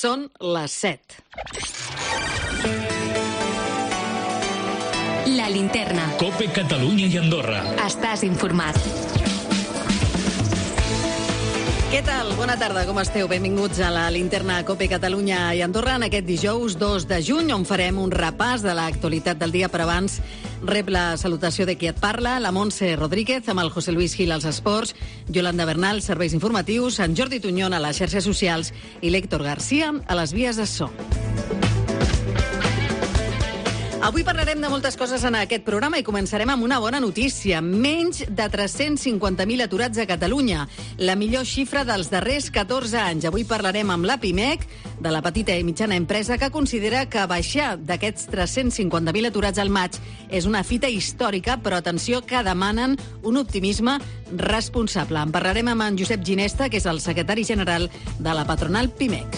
Són les 7. La linterna. COPE Catalunya i Andorra. Estàs informat. Què tal? Bona tarda, com esteu? Benvinguts a la linterna COPE Catalunya i Andorra en aquest dijous 2 de juny, on farem un repàs de l'actualitat del dia, però abans rep la salutació de qui et parla, la Montse Rodríguez, amb el José Luis Gil als esports, Yolanda Bernal, serveis informatius, en Jordi Tuñón a les xarxes socials i l'Héctor García a les vies de so. Avui parlarem de moltes coses en aquest programa i començarem amb una bona notícia. Menys de 350.000 aturats a Catalunya, la millor xifra dels darrers 14 anys. Avui parlarem amb la PIMEC, de la petita i mitjana empresa, que considera que baixar d'aquests 350.000 aturats al maig és una fita històrica, però atenció, que demanen un optimisme responsable. En parlarem amb en Josep Ginesta, que és el secretari general de la patronal PIMEC.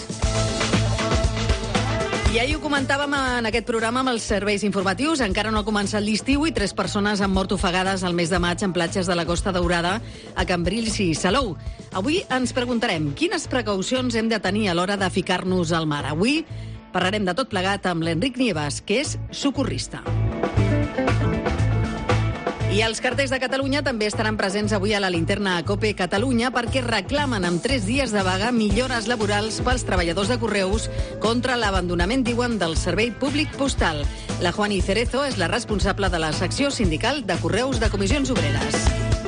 I ahir ho comentàvem en aquest programa amb els serveis informatius. Encara no ha començat l'estiu i 3 persones han mort ofegades al mes de maig en platges de la Costa Daurada, a Cambrils i Salou. Avui ens preguntarem quines precaucions hem de tenir a l'hora de ficar-nos al mar. Avui parlarem de tot plegat amb l'Enric Nieves, que és socorrista. I els cartells de Catalunya també estaran presents avui a la linterna COPE Catalunya perquè reclamen amb 3 dies de vaga millores laborals pels treballadors de Correus contra l'abandonament, diuen, del servei públic postal. La Juani Cerezo és la responsable de la secció sindical de Correus de Comissions Obreres.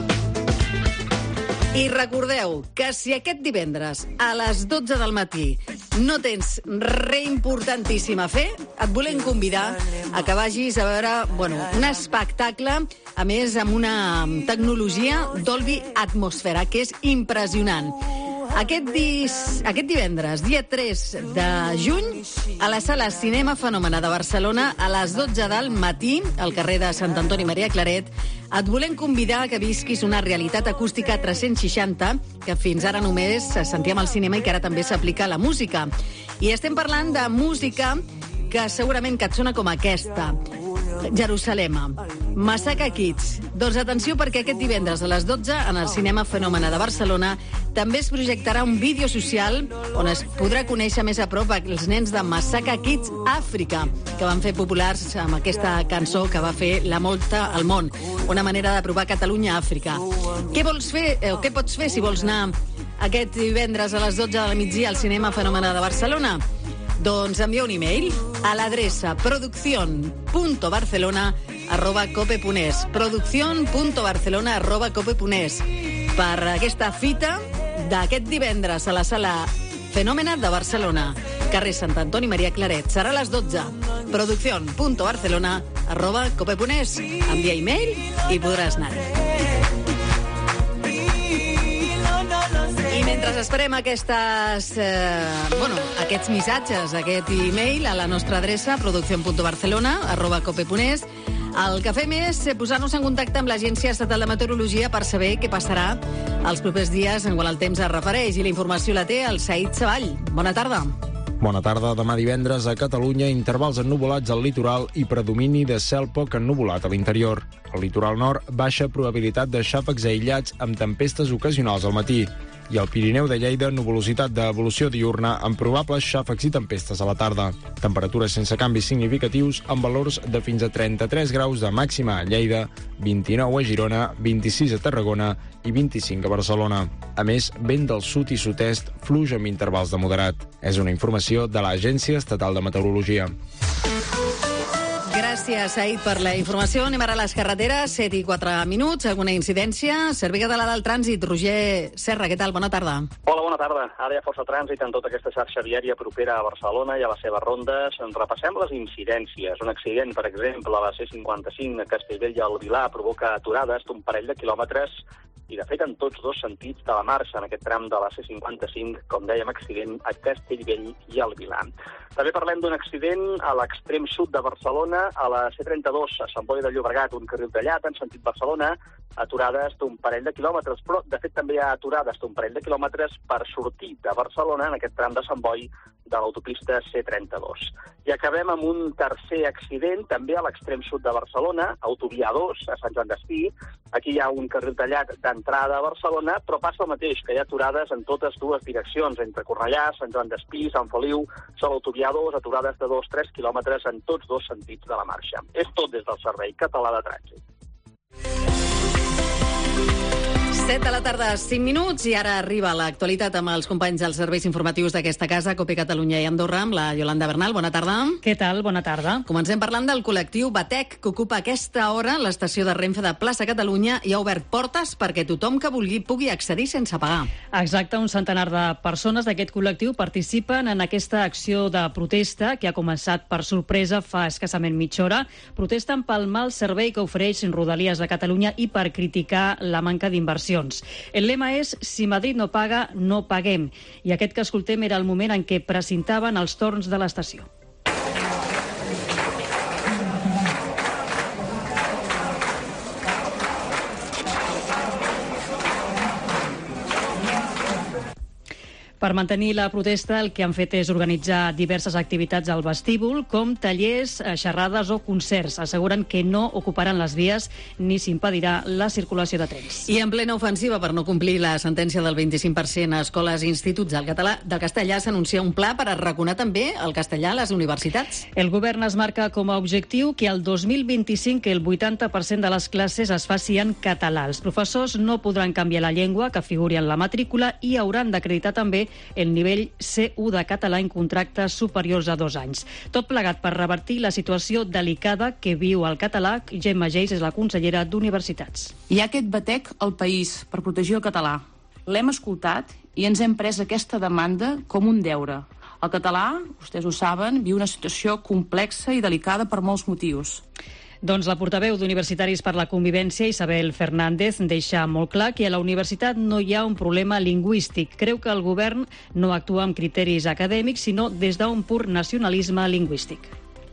I recordeu que si aquest divendres a les 12 del matí no tens res importantíssim a fer, et volem convidar a que vagis a veure un espectacle, a més amb una tecnologia Dolby Atmosfera, que és impressionant. Aquest divendres, dia 3 de juny, a la sala Cinema Fenòmena de Barcelona, a les 12 del matí, al carrer de Sant Antoni Maria Claret, et volem convidar que visquis una realitat acústica 360 que fins ara només sentíem al cinema i que ara també s'aplica a la música. I estem parlant de música que segurament que et sona com aquesta. Jerusalema, Massacre Kids. Doncs atenció, perquè aquest divendres a les 12 en el Cinema Fenòmena de Barcelona també es projectarà un vídeo social on es podrà conèixer més a prop els nens de Massacre Kids Àfrica, que van fer populars amb aquesta cançó que va fer la molta al món. Una manera d'aprovar Catalunya a Àfrica. Què vols fer, o què pots fer si vols anar aquest divendres a les 12 de la migdia al Cinema Fenòmena de Barcelona? Doncs envia un e-mail a l'adreça produccion.barcelona@cope.es produccion.barcelona@cope.es per aquesta fita d'aquest divendres a la sala Fenòmena de Barcelona, carrer Sant Antoni Maria Claret. Serà a les 12. produccion.barcelona@cope.es. Envia e-mail i podràs anar-hi. I mentre esperem aquests missatges, aquest e-mail a la nostra adreça produccion.barcelona@cope.es, el que fem és posar-nos en contacte amb l'Agència Estatal de Meteorologia per saber què passarà els propers dies en quant al temps es refereix, i la informació la té el Saïd Savall. Bona tarda. Bona tarda. Demà divendres a Catalunya, intervals ennuvolats al litoral i predomini de cel poc ennuvolat a l'interior. Al litoral nord, baixa probabilitat de xàfecs aïllats amb tempestes ocasionals al matí. I al Pirineu de Lleida, nuvolositat d'evolució diurna amb probables xàfecs i tempestes a la tarda. Temperatures sense canvis significatius amb valors de fins a 33 graus de màxima a Lleida, 29 a Girona, 26 a Tarragona i 25 a Barcelona. A més, vent del sud i sud-est fluix amb intervals de moderat. És una informació de l'Agència Estatal de Meteorologia. Gràcies, Saïd, per la informació. Anem ara a les carreteres, 7 i 4 minuts. Alguna incidència? Servei Català del Trànsit, Roger Serra, què tal? Bona tarda. Hola, bona tarda. Ara hi ha força trànsit en tota aquesta xarxa viària propera a Barcelona i a les seves rondes. En repassem les incidències. Un accident, per exemple, a la C55 a Castellbell i al Vilar provoca aturades d'un parell de quilòmetres i, de fet, en tots dos sentits de la marxa en aquest tram de la C55, com dèiem, accident a Castellbell i al Vilar. També parlem d'un accident a l'extrem sud de Barcelona, a la C32, a Sant Boi de Llobregat, un carril tallat en sentit Barcelona, aturades d'un parell de quilòmetres, però de fet també hi ha aturades d'un parell de quilòmetres per sortir de Barcelona en aquest tram de Sant Boi de l'autopista C32. I acabem amb un tercer accident, també a l'extrem sud de Barcelona, autovia 2, a Sant Joan d'Espí. Aquí hi ha un carril tallat d'entrada a Barcelona, però passa el mateix, que hi ha aturades en totes dues direccions, entre Cornellà, Sant Joan d'Espí, Sant Feliu, sobre l'autovia 2, aturades de 2-3 quilòmetres en tots dos sentits de la marxa. És tot des del Servei Català de Trànsit. 7 de la tarda, 5 minuts, i ara arriba l'actualitat amb els companys dels serveis informatius d'aquesta casa, COPE Catalunya i Andorra, amb la Yolanda Bernal. Bona tarda. Què tal? Bona tarda. Comencem parlant del col·lectiu Batec, que ocupa aquesta hora l'estació de Renfe de Plaça Catalunya i ha obert portes perquè tothom que vulgui pugui accedir sense pagar. Exacte, un centenar de persones d'aquest col·lectiu participen en aquesta acció de protesta que ha començat per sorpresa fa escassament mitja hora. Protesten pel mal servei que ofereix Rodalies de Catalunya i per criticar la manca d'inversió. El lema és «Si Madrid no paga, no paguem». I aquest que escoltem era el moment en què precintaven els torns de l'estació. Per mantenir la protesta, el que han fet és organitzar diverses activitats al vestíbul, com tallers, xerrades o concerts. Asseguren que no ocuparan les vies ni s'impedirà la circulació de trens. I en plena ofensiva per no complir la sentència del 25% a escoles i instituts del castellà, s'anuncia un pla per arraconar també el castellà a les universitats. El govern es marca com a objectiu que el 2025 el 80% de les classes es faci en català. Els professors no podran canviar la llengua que figuri en la matrícula i hauran d'acreditar també el nivell C1 de català en contractes superiors a 2 anys. Tot plegat per revertir la situació delicada que viu el català. Gemma Geis és la consellera d'Universitats. Hi ha aquest batec al país per protegir el català. L'hem escoltat i ens hem pres aquesta demanda com un deure. El català, vostès ho saben, viu una situació complexa i delicada per molts motius. Doncs la portaveu d'Universitaris per la Convivència, Isabel Fernández, deixa molt clar que a la universitat no hi ha un problema lingüístic. Creu que el govern no actua amb criteris acadèmics, sinó des d'un pur nacionalisme lingüístic.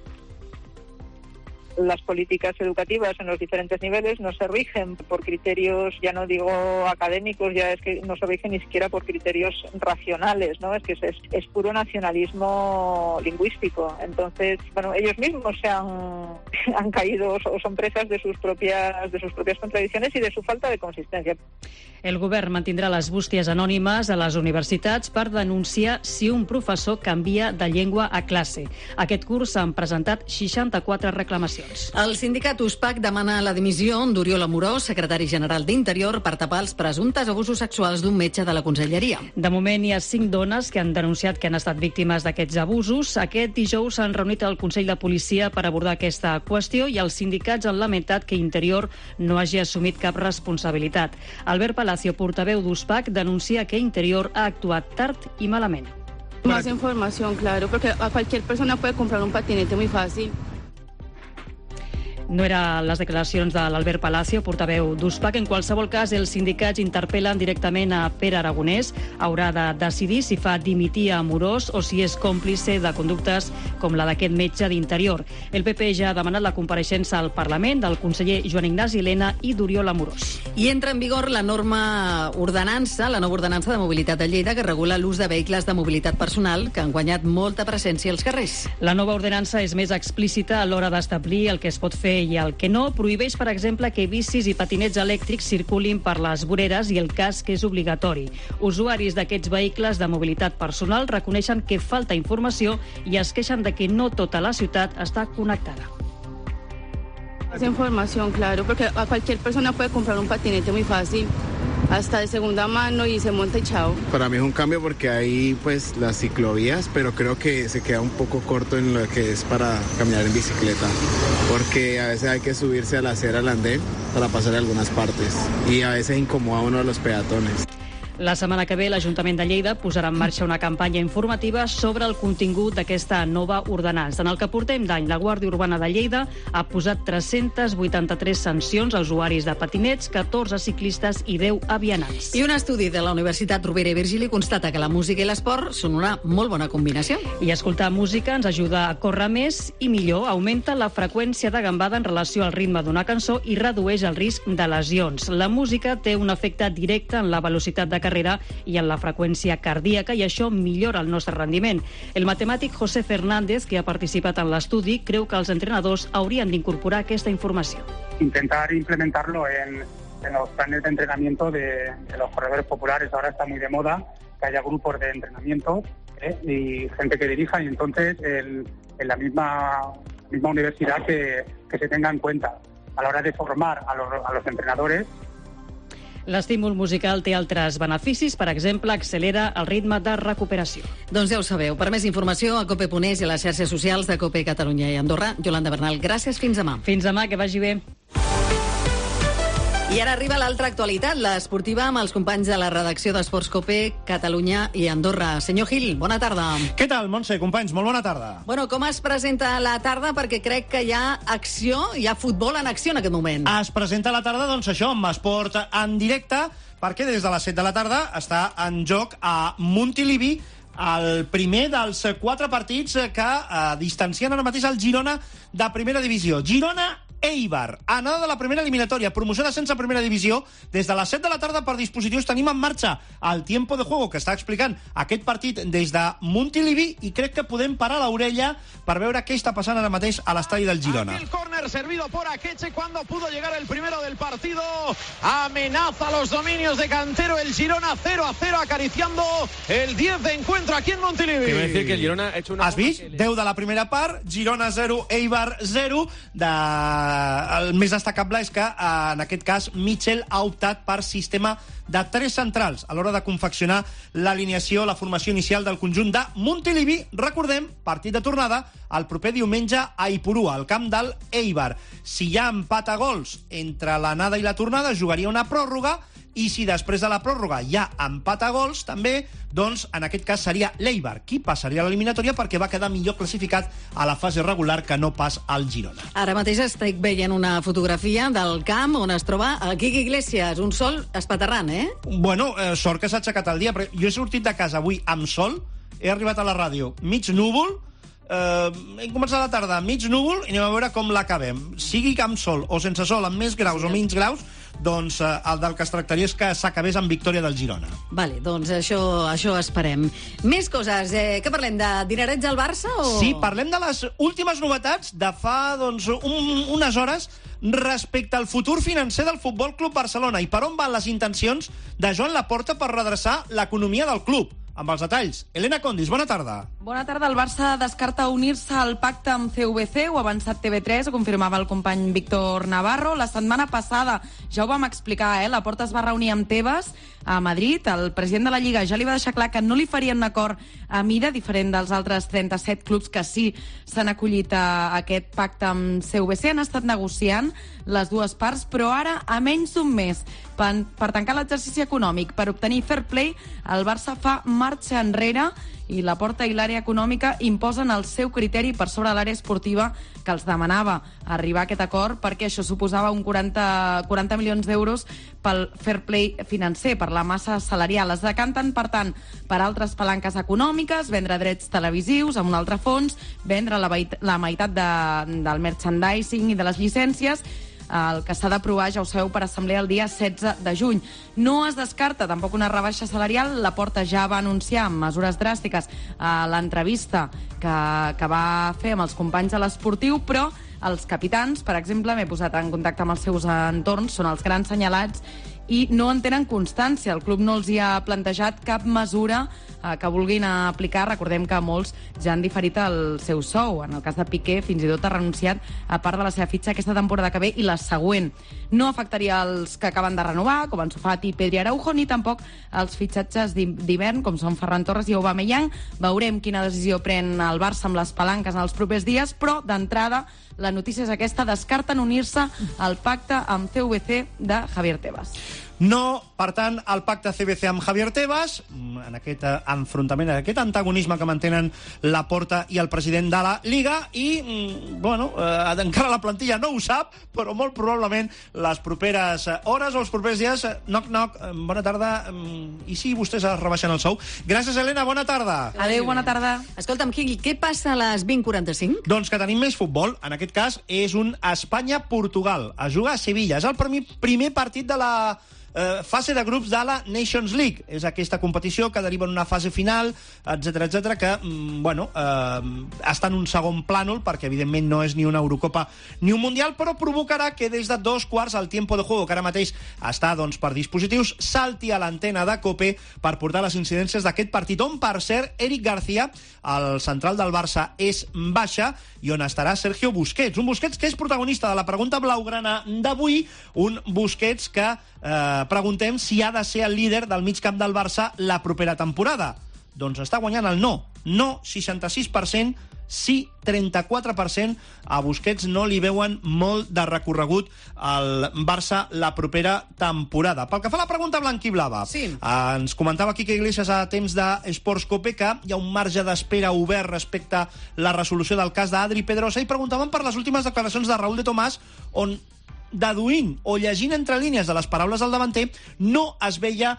Las políticas educativas en los diferentes niveles no se rigen por criterios, ya no digo académicos, ya es que no se rigen ni siquiera por criterios racionales, ¿no? Es que es puro nacionalismo lingüístico. Entonces, bueno, ellos mismos se han caído o son presas de sus propias contradicciones y de su falta de consistencia. El govern mantindrà les bústies anònimes a les universitats per denunciar si un professor canvia de llengua a classe. Aquest curs s'han presentat 64 reclamacions. El sindicat USPAC demana la dimissió d'Oriol Amorós, secretari general d'Interior, per tapar els presumptes abusos sexuals d'un metge de la Conselleria. De moment hi ha 5 dones que han denunciat que han estat víctimes d'aquests abusos. Aquest dijous s'han reunit al Consell de Policia per abordar aquesta qüestió i els sindicats han lamentat que Interior no hagi assumit cap responsabilitat. Albert Palacio, portaveu d'USPAC, denuncia que Interior ha actuat tard i malament. Más información, claro, porque a cualquier persona puede comprar un patinete muy fácil. No eren les declaracions de l'Albert Palacio, portaveu d'USPAC. En qualsevol cas, els sindicats interpel·len directament a Pere Aragonès. Haurà de decidir si fa dimitir a Amorós o si és còmplice de conductes com la d'aquest metge d'Interior. El PP ja ha demanat la compareixença al Parlament del conseller Joan Ignasi Elena i d'Oriol Amorós. I entra en vigor la nova ordenança de mobilitat de Lleida, que regula l'ús de vehicles de mobilitat personal que han guanyat molta presència als carrers. La nova ordenança és més explícita a l'hora d'establir el que es pot fer i el que no. Prohibeix, per exemple, que bicis i patinets elèctrics circulin per les voreres i el casc és obligatori. Usuaris d'aquests vehicles de mobilitat personal reconeixen que falta informació i es queixen de que no tota la ciutat està connectada. Más información, claro, porque a cualquier persona puede comprar un patinete muy fácil, hasta de segunda mano, y se monta y chao. Para mí es un cambio porque hay pues las ciclovías, pero creo que se queda un poco corto en lo que es para caminar en bicicleta, porque a veces hay que subirse a la acera al andén para pasar algunas partes y a veces incomoda a uno a los peatones. La setmana que ve l'Ajuntament de Lleida posarà en marxa una campanya informativa sobre el contingut d'aquesta nova ordenança. En el que portem d'any, la Guàrdia Urbana de Lleida ha posat 383 sancions a usuaris de patinets, 14 ciclistes i 10 a vianants. I un estudi de la Universitat Rovira i Virgili constata que la música i l'esport són una molt bona combinació. I escoltar música ens ajuda a córrer més i millor, augmenta la freqüència de gambada en relació al ritme d'una cançó i redueix el risc de lesions. La música té un efecte directe en la velocitat de carrera i en la freqüència cardíaca, i això millora el nostre rendiment. El matemàtic José Fernández, que ha participat en l'estudi, creu que els entrenadors haurien d'incorporar aquesta informació. Intentar implementarlo en los planes de entrenamiento de los corredores populares. Ahora está muy de moda que haya grupos de entrenamiento y gente que dirija, y entonces en la misma universidad que se tenga en cuenta a la hora de formar a los entrenadores. L'estímul musical té altres beneficis, per exemple, accelera el ritme de recuperació. Doncs ja ho sabeu. Per més informació, a cope.es i a les xarxes socials de Cope Catalunya i Andorra. Yolanda Bernal, gràcies. Fins demà. Fins demà, que vagi bé. I ara arriba l'altra actualitat, l'esportiva, amb els companys de la redacció d'Esports Cope Catalunya i Andorra. Senyor Gil, bona tarda. Què tal, Montse, companys? Molt bona tarda. Bueno, com es presenta la tarda? Perquè crec que hi ha acció, hi ha futbol en acció en aquest moment. Es presenta la tarda, doncs això, amb esport en directe, perquè des de les 7 de la tarda està en joc a Montilivi el primer dels 4 partits que distancien ara mateix el Girona de primera divisió. Girona-Eibar, anada de la primera eliminatòria, promoció d'ascens a primera divisió. Des de les 7 de la tarda per dispositius tenim en marxa el tiempo de juego que està explicant aquest partit des de Montilivi, i crec que podem parar l'orella per veure què està passant ara mateix a l'estadi del Girona. El córner servido por Akeche cuando pudo llegar el primero del partido. Amenaza los dominios de Cantero el Girona 0-0, acariciando el 10 de encuentro aquí en Montilivi. Quiero decir que el Girona ha hecho una... Has vist? 10 de la primera part, Girona 0, Eibar 0. El més destacable és que, en aquest cas, Mitchell ha optat per sistema de 3 centrals a l'hora de confeccionar l'alineació, la formació inicial del conjunt de Montilivi. Recordem, partit de tornada el proper diumenge a Ipurua, al camp del Eibar. Si hi ha empat a gols entre l'anada i la tornada, jugaria una pròrroga, i si després de la pròrroga hi ha empat a gols també, doncs en aquest cas seria l'Eibar qui passaria a l'eliminatòria, perquè va quedar millor classificat a la fase regular que no pas al Girona. Ara mateix estic veient una fotografia del camp on es troba el Quique Iglesias, un sol espaterrant, Bueno, sort que s'ha aixecat el dia, però jo he sortit de casa avui amb sol, he arribat a la ràdio mig núvol, hem començat la tarda mig núvol i anem a veure com l'acabem. Sigui amb sol o sense sol, amb més graus o menys graus, doncs el del que es tractaria és que s'acabés amb victòria del Girona. Vale, doncs això esperem. Més coses. Què parlem, de dinerets al Barça? O... Sí, parlem de les últimes novetats de fa unes hores respecte al futur financer del Futbol Club Barcelona i per on van les intencions de Joan Laporta per redreçar l'economia del club. Amb els detalls, Elena Condis, bona tarda. Bona tarda. El Barça descarta unir-se al pacte amb CVC, ho ha avançat TV3, ho confirmava el company Víctor Navarro. La setmana passada ja ho vam explicar, Laporta es va reunir amb Tebas a Madrid. El president de la Lliga ja li va deixar clar que no li farien un acord a mida, diferent dels altres 37 clubs que sí s'han acollit a aquest pacte amb CVC. Han estat negociant les dues parts, però ara, a menys d'un mes, per tancar l'exercici econòmic, per obtenir fair play, el Barça fa marxa enrere i Laporta i l'àrea econòmica imposen el seu criteri per sobre l'àrea esportiva, que els demanava arribar a aquest acord perquè això suposava un 40 milions d'euros pel fair play financer, per la massa salarial. Es decanten, per tant, per altres palanques econòmiques, vendre drets televisius amb un altre fons, vendre la meitat del merchandising i de les llicències. El que s'ha d'aprovar, ja ho sabeu, per assemblea el dia 16 de juny. No es descarta tampoc una rebaixa salarial. Laporta ja va anunciar mesures dràstiques a l'entrevista que va fer amb els companys de l'Esportiu, però els capitans, per exemple, m'he posat en contacte amb els seus entorns, són els grans senyalats i no en tenen constància. El club no els hi ha plantejat cap mesura que vulguin aplicar. Recordem que molts ja han diferit el seu sou. En el cas de Piqué, fins i tot ha renunciat a part de la seva fitxa aquesta temporada que ve i la següent. No afectaria els que acaben de renovar, com Ansu Fati i Pedri Araujo, ni tampoc els fitxatges d'hivern, com són Ferran Torres i Aubameyang. Veurem quina decisió pren el Barça amb les palanques en els propers dies, però d'entrada la notícia és aquesta: descarten unir-se al pacte amb CVC de Javier Tebas. No, per tant, el pacte CVC amb Javier Tebas, en aquest enfrontament, en aquest antagonisme que mantenen Laporta i el president de la Liga, i, encara la plantilla no ho sap, però molt probablement les properes hores o els propers dies, knock, bona tarda, i si vostès es rebaixen el sou. Gràcies, Helena, bona tarda. Adéu, bona tarda. Escolta'm, Gil, què passa a les 20:45? Doncs que tenim més futbol. En aquest cas és un Espanya-Portugal. Es juga a Sevilla. És el primer partit de la fase de grups de la Nations League. És aquesta competició que deriva en una fase final, etc que, està en un segon plànol, perquè evidentment no és ni una Eurocopa ni un Mundial, però provocarà que des de 2/4 el tiempo de juego, que ara mateix està per dispositius, salti a l'antena de COPE per portar les incidències d'aquest partit, on, per cert, Eric García, el central del Barça, és baixa, i on estarà Sergio Busquets. Un Busquets que és protagonista de la pregunta blaugrana d'avui, un Busquets que preguntem si ha de ser el líder del mig camp del Barça la propera temporada. Doncs està guanyant el no. No, 66%, sí, 34%. A Busquets no li veuen molt de recorregut al Barça la propera temporada. Pel que fa a la pregunta blanquiblava, ens comentava Quique Iglesias a temps d'Esports Cope que hi ha un marge d'espera obert respecte a la resolució del cas d'Adri Pedrosa, i preguntaven per les últimes declaracions de Raúl de Tomàs, on deduint o llegint entre línies de les paraules del davanter, no es veia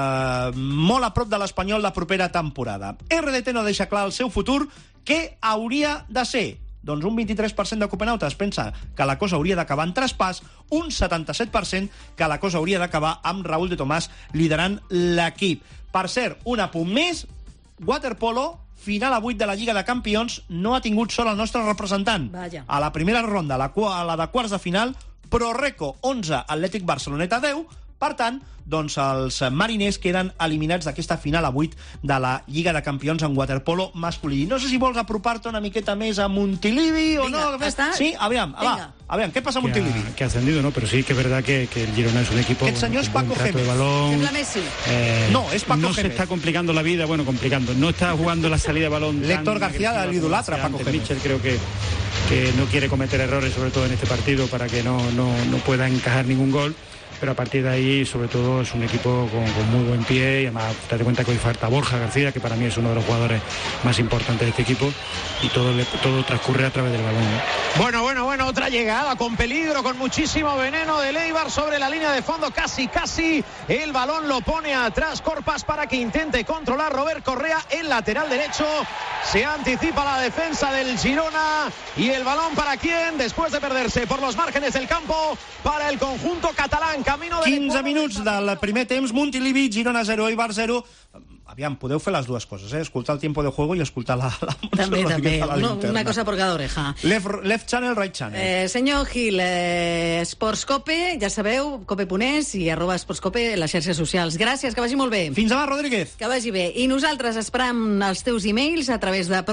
molt a prop de l'Espanyol la propera temporada. RDT no deixa clar el seu futur. Què hauria de ser? Doncs un 23% de copenautes pensa que la cosa hauria d'acabar en traspàs, un 77% que la cosa hauria d'acabar amb Raúl de Tomàs liderant l'equip. Per cert, un apunt més, waterpolo, final a 8 de la Lliga de Campions, no ha tingut sol el nostre representant. Vaja. A la primera ronda, a la de quarts de final, Proreco 11, Atlètic Barceloneta 10, per tant, doncs els mariners queden eliminats d'aquesta final a 8 de la Lliga de Campions en waterpolo masculí. No sé si vols apropar-te una miqueta més a Montilivi o no. Està? Sí, aviam, ¿qué pasa a Montilivi? Que ha ascendido, ¿no? Pero sí que es verdad que el Girona es un equipo Aquest senyor és con Paco buen trato de Gémez. balón. Sembla Messi. No, és Paco No Gémez. se está complicando la vida, complicando. No está jugando la salida de balón. Héctor García l'idolatra, Paco Gémez. Mitchell creo que no quiere cometer errores, sobre todo en este partido, para que no pueda encajar ningún gol. Pero a partir de ahí, sobre todo, es un equipo con muy buen pie, y además date cuenta que hoy falta Borja García, que para mí es uno de los jugadores más importantes de este equipo, y todo transcurre a través del balón, ¿no? Bueno, otra llegada con peligro, con muchísimo veneno de Eibar sobre la línea de fondo, casi, el balón lo pone atrás Corpas para que intente controlar Robert Correa, el lateral derecho, se anticipa la defensa del Girona, y el balón para quién, después de perderse por los márgenes del campo, para el conjunto catalán. 15 minuts del primer temps, Montilivi, Girona 0, Eibar 0. Aviam, podeu fer les dues coses, escoltar el tiempo de juego i escoltar la També. linterna. Una cosa por cada oreja. Left channel, right channel. Senyor Gil, Esports Cope, ja sabeu, cope.es i @esportscope, les xarxes socials. Gràcies, que vagi molt bé. Fins demà, Rodríguez. Que vagi bé. I nosaltres esperam els teus e-mails a través de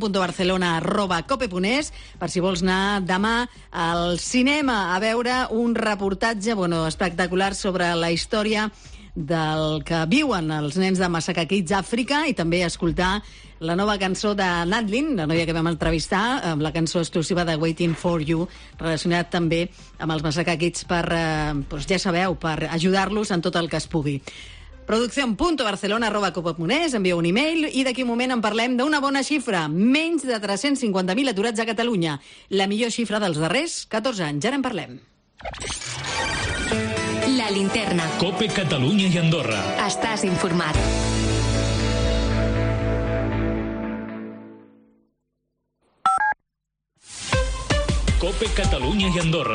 produccion.barcelona@cope.es per si vols anar demà al cinema a veure un reportatge espectacular sobre la història del que viuen els nens de Massacaquits, Àfrica, i també escoltar la nova cançó de Nadlin, la noia que vam entrevistar, amb la cançó exclusiva de Waiting for You, relacionat també amb els Massacaquits per, ja sabeu, per ajudar-los en tot el que es pugui. produccion.barcelona@cope.es, envieu un e-mail i d'aquí un moment en parlem d'una bona xifra, menys de 350.000 aturats a Catalunya, la millor xifra dels darrers 14 anys. Ara en parlem. La linterna. Cope Catalunya i Andorra. Estàs informat. Cope Catalunya i Andorra.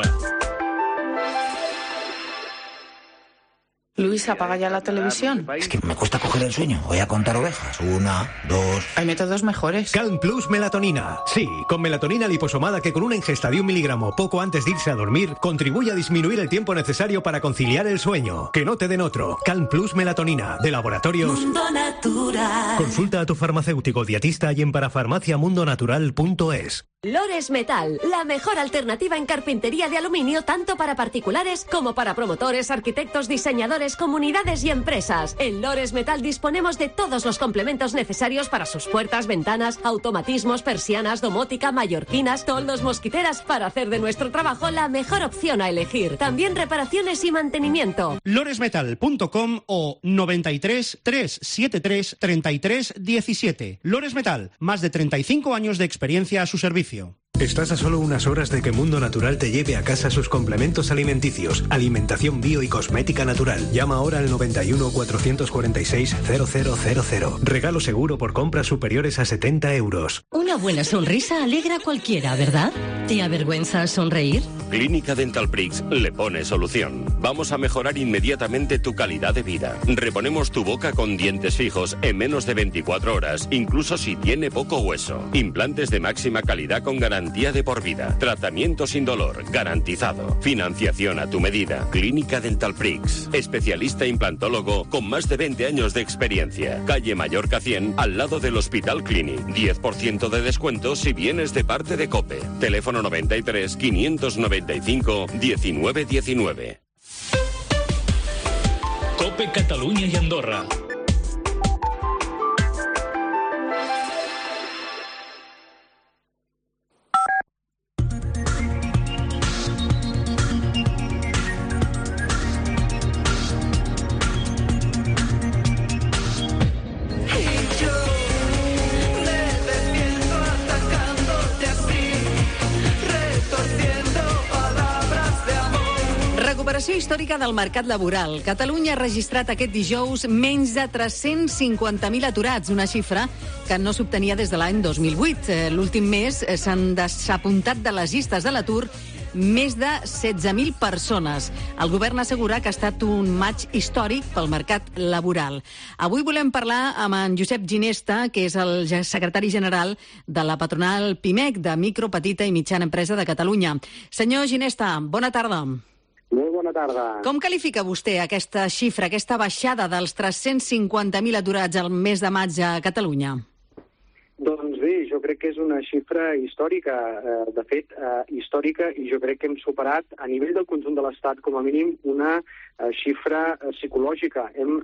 Luis, apaga ya la televisión. Es que me cuesta coger el sueño. Voy a contar ovejas. 1, 2... Hay métodos mejores. Calm Plus Melatonina. Sí, con melatonina liposomada que con una ingesta de 1 miligramo poco antes de irse a dormir contribuye a disminuir el tiempo necesario para conciliar el sueño. Que no te den otro. Calm Plus Melatonina, de Laboratorios Mundo Natural. Consulta a tu farmacéutico dietista y en parafarmaciamundonatural.es. Lores Metal, la mejor alternativa en carpintería de aluminio tanto para particulares como para promotores, arquitectos, diseñadores, comunidades y empresas. En Lores Metal disponemos de todos los complementos necesarios para sus puertas, ventanas, automatismos, persianas, domótica, mallorquinas, toldos, mosquiteras, para hacer de nuestro trabajo la mejor opción a elegir. También reparaciones y mantenimiento. loresmetal.com o 93 373 33 17. Lores Metal, más de 35 años de experiencia a su servicio. Estás a solo unas horas de que Mundo Natural te lleve a casa sus complementos alimenticios, alimentación bio y cosmética natural. Llama ahora al 91 446 0000. Regalo seguro por compras superiores a 70 euros. Una buena sonrisa alegra a cualquiera, ¿verdad? ¿Te avergüenza sonreír? Clínica Dental Prix le pone solución. Vamos a mejorar inmediatamente tu calidad de vida. Reponemos tu boca con dientes fijos en menos de 24 horas, incluso si tiene poco hueso. Implantes de máxima calidad con garantía de por vida. Tratamiento sin dolor, garantizado. Financiación a tu medida. Clínica Dental Prix. Especialista implantólogo con más de 20 años de experiencia. Calle Mallorca 100, al lado del Hospital Clínic. 10% de descuento si vienes de parte de COPE. Teléfono 93 595 1919. COPE Catalunya i Andorra. Recuperació històrica del mercat laboral. Catalunya ha registrat aquest dijous menys de 350.000 aturats, una xifra que no s'obtenia des de l'any 2008. L'últim mes s'han desapuntat de les llistes de l'atur més de 16.000 persones. El govern assegura que ha estat un maig històric pel mercat laboral. Avui volem parlar amb en Josep Ginesta, que és el secretari general de la patronal PIMEC, de Micro, Petita i Mitjana Empresa de Catalunya. Senyor Ginesta, bona tarda. Molt bona tarda. Com qualifica vostè aquesta xifra, aquesta baixada dels 350.000 aturats al mes de maig a Catalunya? Doncs bé, jo crec que és una xifra històrica, de fet, històrica, i jo crec que hem superat a nivell del conjunt de l'Estat, com a mínim, una xifra psicològica. Hem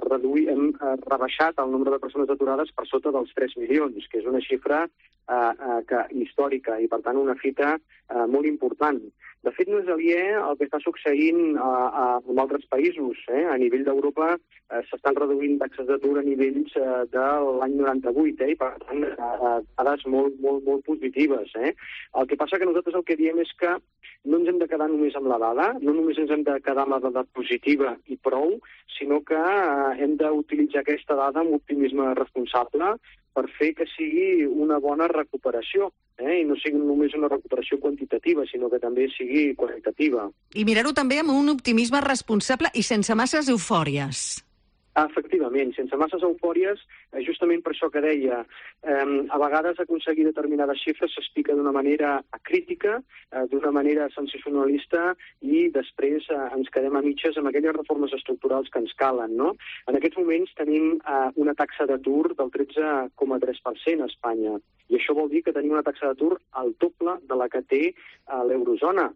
rebaixat el nombre de persones aturades per sota dels 3 milions, que és una xifra històrica i, per tant, una fita molt important. De fet, no és aliè el que està succeint en altres països. A nivell d'Europa s'estan reduint taxes d'atur a nivells de l'any 98, i per tant, dades molt positives. El que passa que nosaltres el que diem és que no ens hem de quedar només amb la dada, no només ens hem de quedar amb la dada positiva i prou, sinó que hem d'utilitzar aquesta dada amb optimisme responsable per fer que sigui una bona recuperació, i no sigui només una recuperació quantitativa, sinó que també sigui qualitativa. I mirar-ho també amb un optimisme responsable i sense masses eufòries. Efectivament, sense masses eufòries, justament per això que deia, a vegades aconseguir determinades xifres s'explica d'una manera acrítica, d'una manera sensacionalista, i després ens quedem a mitges amb aquelles reformes estructurals que ens calen, no? En aquests moments tenim una taxa d'atur del 13,3% a Espanya, i això vol dir que tenim una taxa d'atur al doble de la que té l'eurozona,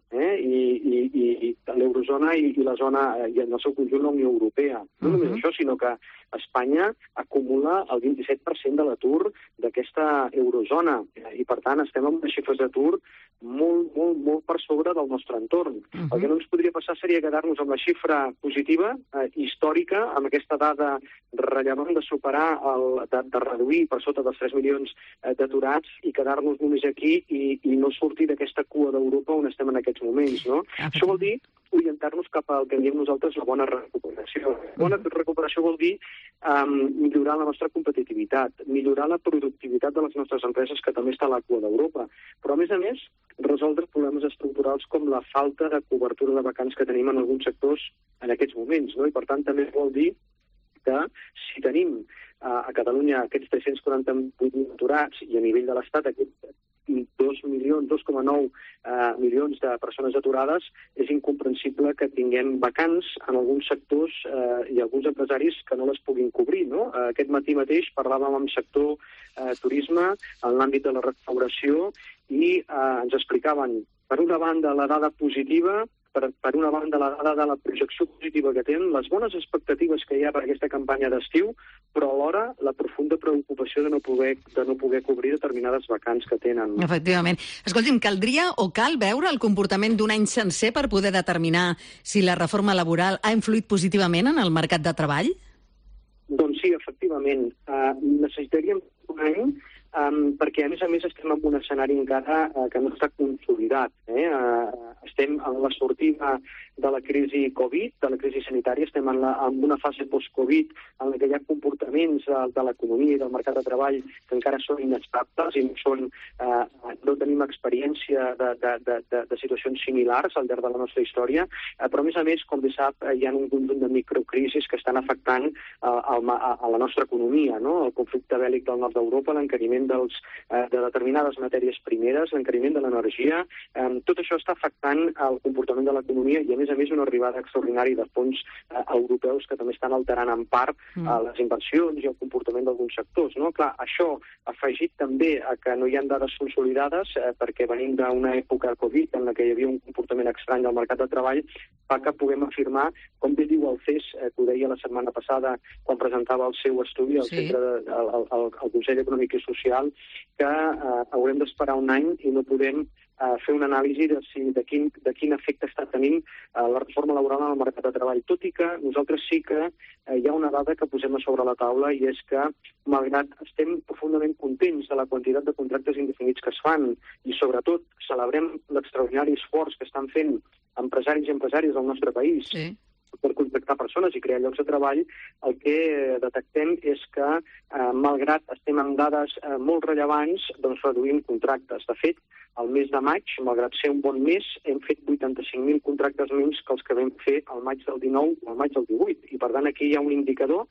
i l'eurozona i la zona, i en el seu conjunt la Unió Europea. No només això, sinó que Espanya acumula el 27% de l'atur d'aquesta eurozona, i per tant estem amb unes xifres d'atur molt per sobre del nostre entorn. El que no ens podria passar seria quedar-nos amb la xifra positiva, històrica, amb aquesta dada rellevant de superar, de reduir per sota dels 3 milions d'aturats, i quedar-nos només aquí i no sortir d'aquesta cua d'Europa on estem en aquests moments, no? Això vol dir orientar-nos cap al que diem nosaltres la bona recuperació. Bona recuperació vol dir millorar la nostra competitivitat, millorar la productivitat de les nostres empreses, que també està a la cua d'Europa, però a més, resoldre problemes estructurals com la falta de cobertura de vacants que tenim en alguns sectors en aquests moments, no? I per tant també vol dir que si tenim a Catalunya aquests 348.000 aturats i a nivell de l'Estat aquests 2,9 milions de persones aturades, és incomprensible que tinguem vacants en alguns sectors i alguns empresaris que no les puguin cobrir, no? Aquest matí mateix parlàvem amb sector turisme, en l'àmbit de la restauració, i ens explicaven, per una banda, la dada positiva, per una banda, la dada de la projecció positiva que tenen, les bones expectatives que hi ha per aquesta campanya d'estiu, però alhora la profunda preocupació de no poder cobrir determinades vacants que tenen. Efectivament. Escolti'm, caldria o cal veure el comportament d'un any sencer per poder determinar si la reforma laboral ha influït positivament en el mercat de treball? Doncs sí, efectivament. Necessitaríem un any perquè a més estem en un escenari encara que no està consolidat. Estem en la sortida de la crisi Covid, de la crisi sanitària, estem en una fase post-Covid en la que hi ha comportaments de l'economia i del mercat de treball que encara són inestables i no tenim experiència de situacions similars al llarg de la nostra història, però a més, com bé sap, hi ha un conjunt de microcrisis que estan afectant a la nostra economia, no? El conflicte bèl·lic del nord d'Europa, l'encariment de determinades matèries primeres, l'encariment de l'energia, tot això està afectant el comportament de l'economia i, a més, una arribada extraordinària de fons europeus que també estan alterant en part les inversions i el comportament d'alguns sectors, no? Clar, això afegit també a que no hi ha dades consolidades perquè venim d'una època Covid en la que hi havia un comportament estrany del mercat de treball, fa que puguem afirmar, com bé diu el CES, que ho deia la setmana passada quan presentava el seu estudi al Consell Econòmic i Social, que haurem d'esperar un any i no podem fer una anàlisi de quin efecte està tenint la reforma laboral en el mercat de treball. Tot i que nosaltres sí que hi ha una dada que posem a sobre la taula i és que, malgrat estem profundament contents de la quantitat de contractes indefinits que es fan i, sobretot, celebrem l'extraordinari esforç que estan fent empresaris i empresàries del nostre país per contractar persones i crear llocs de treball, el que detectem és que, malgrat estem amb dades molt rellevants, doncs reduïm contractes. De fet, el mes de maig, malgrat ser un bon mes, hem fet 85.000 contractes menys que els que vam fer al maig del 19 o al maig del 18. I, per tant, aquí hi ha un indicador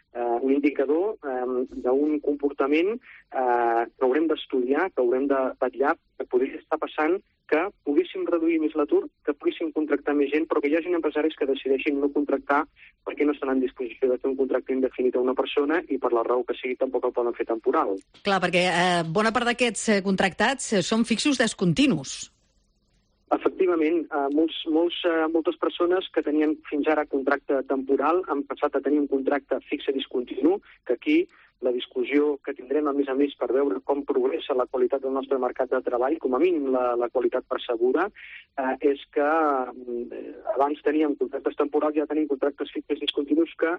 d'un comportament que haurem d'estudiar, que haurem de vetllar, que podria estar passant que poguéssim reduir més l'atur, que poguéssim contractar més gent, però que hi hagi empresaris que decideixin no contractar perquè no estan en disposició de fer un contracte indefinit a una persona i per la raó que sigui tampoc el poden fer temporal. Clar, perquè bona part d'aquests contractats són fixos discontinus. Efectivament, moltes persones que tenien fins ara contracte temporal han passat a tenir un contracte fixe discontinu, que aquí la discussió que tindrem, a més, per veure com progressa la qualitat del nostre mercat de treball, com a mínim la qualitat percebuda, és que abans teníem contractes temporals i ja tenim contractes fixes discontinus que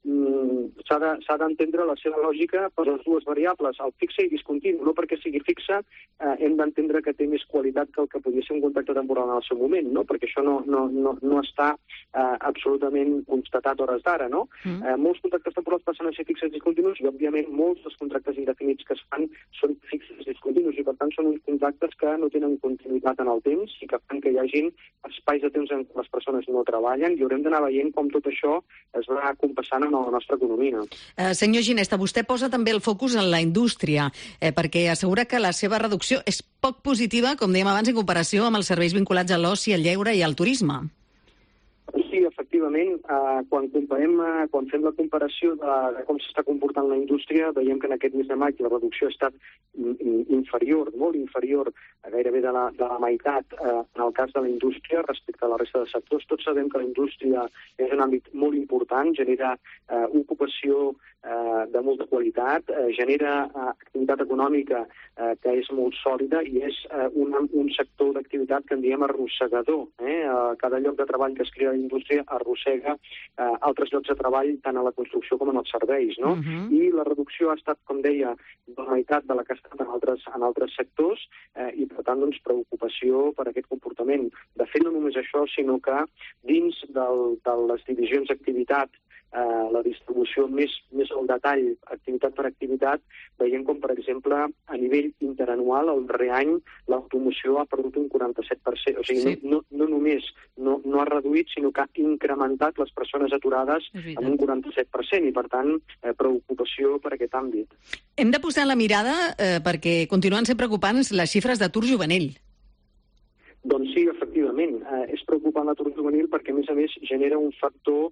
s'ha d'entendre la seva lògica per les dues variables, el fixe i discontinu. No perquè sigui fixe hem d'entendre que té més qualitat que el que podia ser un contracte temporal en el seu moment, no? Perquè això no està absolutament constatat a hores d'ara, no? Molts contractes temporals passen a ser fixes discontinus i, òbviament, molts dels contractes indefinits que es fan són fixes discontinus i, per tant, són uns contractes que no tenen continuïtat en el temps i que fan que hi hagin espais de temps en què les persones no treballen i haurem d'anar veient com tot això es va compassant en la nostra economia. Senyor Ginesta, vostè posa també el focus en la indústria, perquè assegura que la seva reducció és poc positiva, com dèiem abans, en comparació amb els serveis vinculats a l'oci, al lleure i al turisme. Sí, efectivament, quan fem la comparació de com s'està comportant la indústria, veiem que en aquest mes de maig la reducció ha estat inferior, molt inferior, gairebé de la meitat en el cas de la indústria respecte a la resta de sectors. Tots sabem que la indústria és un àmbit molt important, genera ocupació de molta qualitat, genera activitat econòmica que és molt sòlida i és un sector d'activitat que en diem arrossegador. Cada lloc de treball que es crea a la indústria arrossega altres llocs de treball tant a la construcció com en els serveis, no? I la reducció ha estat, com deia, de la meitat de la que ha estat en altres sectors i, per tant, doncs, preocupació per aquest comportament. De fet, no només això, sinó que dins de les divisions d'activitat, la distribució més al detall, activitat per activitat, veiem com, per exemple, a nivell interanual, el darrer any, l'automoció ha perdut un 47%. O sigui, no només no ha reduït, sinó que ha incrementat les persones aturades en un 47%, i, per tant, preocupació per aquest àmbit. Hem de posar la mirada perquè continuen sent preocupants les xifres d'atur juvenil. Doncs sí, efectivament. És preocupant l'atur juvenil perquè, a més, genera un factor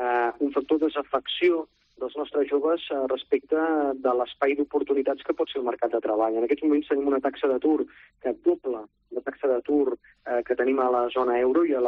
desafecció dels nostres joves respecte de l'espai d'oportunitats que pot ser el mercat de treball. En aquests moments tenim una taxa d'atur que dobla la taxa d'atur que tenim a la zona euro i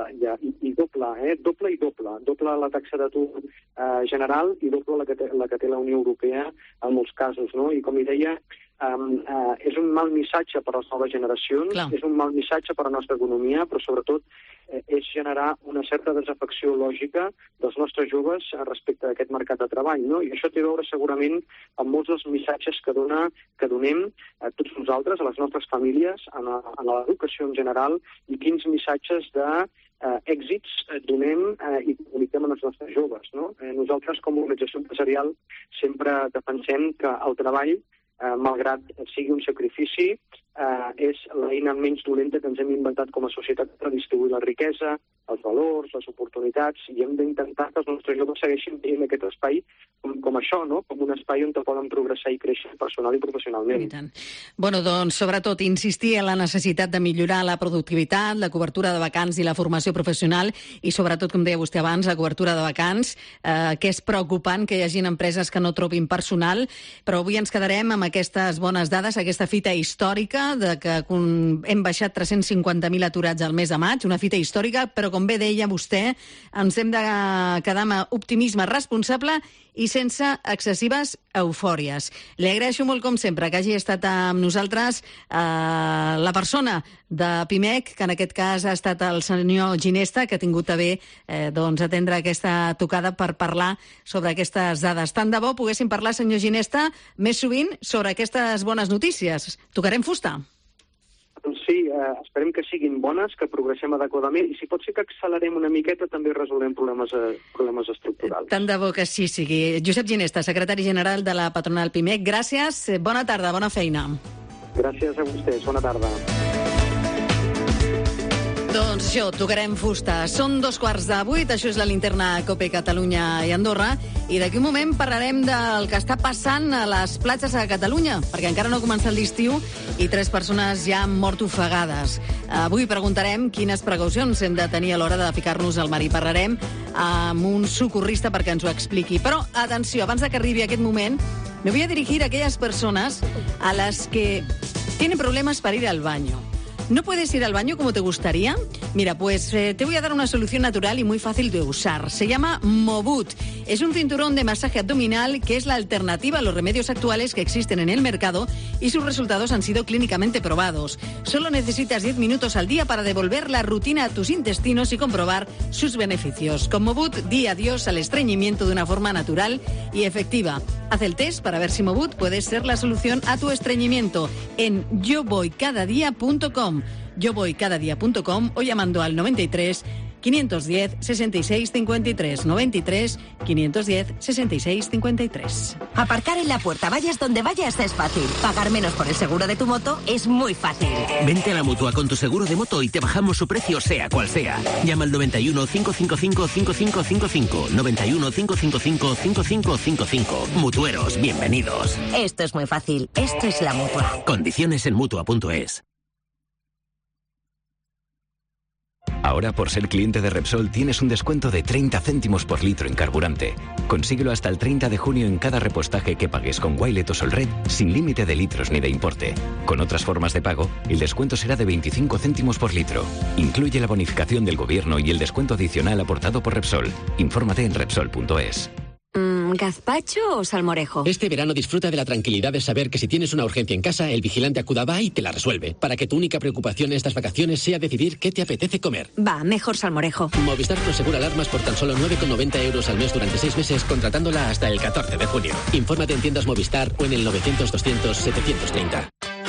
doble. Doble la taxa d'atur general i doble la que té la Unió Europea en molts casos, no? I com hi deia, és un mal missatge per a les noves generacions, és un mal missatge per a la nostra economia, però sobretot és generar una certa desafecció lògica dels nostres joves respecte a aquest mercat de treball, no? I això té a veure segurament amb molts dels missatges que donem a tots nosaltres, a les nostres famílies, a l'educació en general, i quins missatges d'èxits donem i comuniquem a les nostres joves, no? Nosaltres, com a organització empresarial, sempre defensem que el treball, malgrat sigui un sacrifici, és l'eina menys dolenta que ens hem inventat com a societat per distribuir la riquesa, els valors, les oportunitats, i hem d'intentar que els nostres joves segueixin veient aquest espai com això, no? Com un espai on poden progressar i créixer personal i professionalment. Bueno, doncs, sobretot, insistir en la necessitat de millorar la productivitat, la cobertura de vacants i la formació professional, i sobretot, com deia vostè abans, la cobertura de vacants, que és preocupant que hi hagin empreses que no trobin personal, però avui ens quedarem amb aquestes bones dades, aquesta fita històrica de que hem baixat 350.000 aturats al mes de maig, una fita històrica, però com bé deia vostè, ens hem de quedar amb optimisme responsable i sense excessives eufòries. Li agraeixo molt, com sempre, que hagi estat amb nosaltres la persona de Pimec, que en aquest cas ha estat el senyor Ginesta, que ha tingut a bé atendre aquesta tocada per parlar sobre aquestes dades. Tant de bo poguéssim parlar, senyor Ginesta, més sovint sobre aquestes bones notícies. Tocarem fusta. Doncs sí, esperem que siguin bones, que progressem adequadament, i si pot ser que accelerem una miqueta, també resolem problemes estructurals. Tant de bo que sí sigui. Josep Ginesta, secretari general de la patronal Pimec, gràcies, bona tarda, bona feina. Gràcies a vostès, bona tarda. Doncs això, tocarem fusta. Són 7:15, això és la linterna COPE Catalunya i Andorra, i d'aquí un moment parlarem del que està passant a les platges de Catalunya, perquè encara no ha començat l'estiu i 3 persones ja han mort ofegades. Avui preguntarem quines precaucions hem de tenir a l'hora de ficar-nos al mar, i parlarem amb un socorrista perquè ens ho expliqui. Però, atenció, abans de que arribi aquest moment, me voy a dirigir a aquellas personas a las que tienen problemas para ir al baño. ¿No puedes ir al baño como te gustaría? Mira, pues te voy a dar una solución natural y muy fácil de usar. Se llama Moboot. Es un cinturón de masaje abdominal que es la alternativa a los remedios actuales que existen en el mercado, y sus resultados han sido clínicamente probados. Solo necesitas 10 minutos al día para devolver la rutina a tus intestinos y comprobar sus beneficios. Con Moboot, di adiós al estreñimiento de una forma natural y efectiva. Haz el test para ver si Moboot puede ser la solución a tu estreñimiento en yovoycadadía.com. yovoycadadía.com o llamando al 93 510 66 53, 93 510 66 53. Aparcar en la puerta, vayas donde vayas, es fácil. Pagar menos por el seguro de tu moto es muy fácil. Vente a la Mutua con tu seguro de moto y te bajamos su precio, sea cual sea. Llama al 91 555 5555. 91 555 5555. Mutueros, bienvenidos. Esto es muy fácil. Esto es la Mutua. Condiciones en Mutua.es. Ahora, por ser cliente de Repsol, tienes un descuento de 30 céntimos por litro en carburante. Consíguelo hasta el 30 de junio en cada repostaje que pagues con Wilet o Solred, sin límite de litros ni de importe. Con otras formas de pago, el descuento será de 25 céntimos por litro. Incluye la bonificación del gobierno y el descuento adicional aportado por Repsol. Infórmate en Repsol.es. ¿Gazpacho o salmorejo? Este verano disfruta de la tranquilidad de saber que si tienes una urgencia en casa, el vigilante Acuda y te la resuelve, para que tu única preocupación en estas vacaciones sea decidir qué te apetece comer. Va, mejor salmorejo. Movistar Prosegura alarmas por tan solo 9,90 euros al mes durante 6 meses, contratándola hasta el 14 de junio. Infórmate en tiendas Movistar o en el 900 200 730.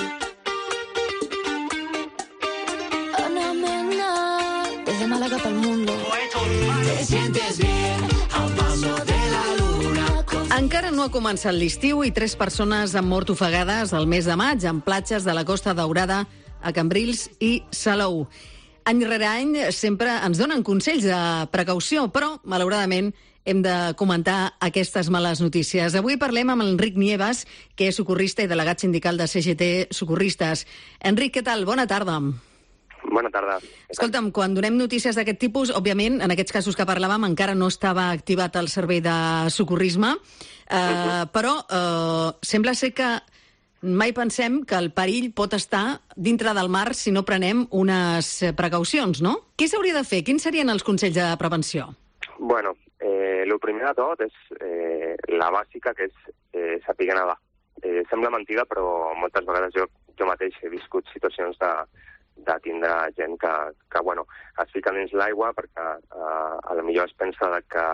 Desde Málaga para el mundo. Te sientes bien a un paso de la luna. Encara no ha començat l'estiu i 3 persones han mort ofegades al mes de maig en platges de la Costa Daurada, a Cambrils i Salou. Any rere any sempre ens donen consells de precaució, però, malauradament, hem de comentar aquestes males notícies. Avui parlem amb Enric Nieves, que és socorrista i delegat sindical de CGT Socorristes. Enric, què tal? Bona tarda. Bona tarda. Escolta'm, quan donem notícies d'aquest tipus, òbviament, en aquests casos que parlàvem, encara no estava activat el servei de socorrisme, però sembla ser que mai pensem que el perill pot estar dintre del mar si no prenem unes precaucions, no? Què s'hauria de fer? Quins serien els consells de prevenció? Bueno, el primer de tot és la bàsica, que és saber nedar. sembla mentida, però moltes vegades jo mateix he viscut situacions de tindre gent que bueno, es fica dins l'aigua perquè a lo millor es pensa que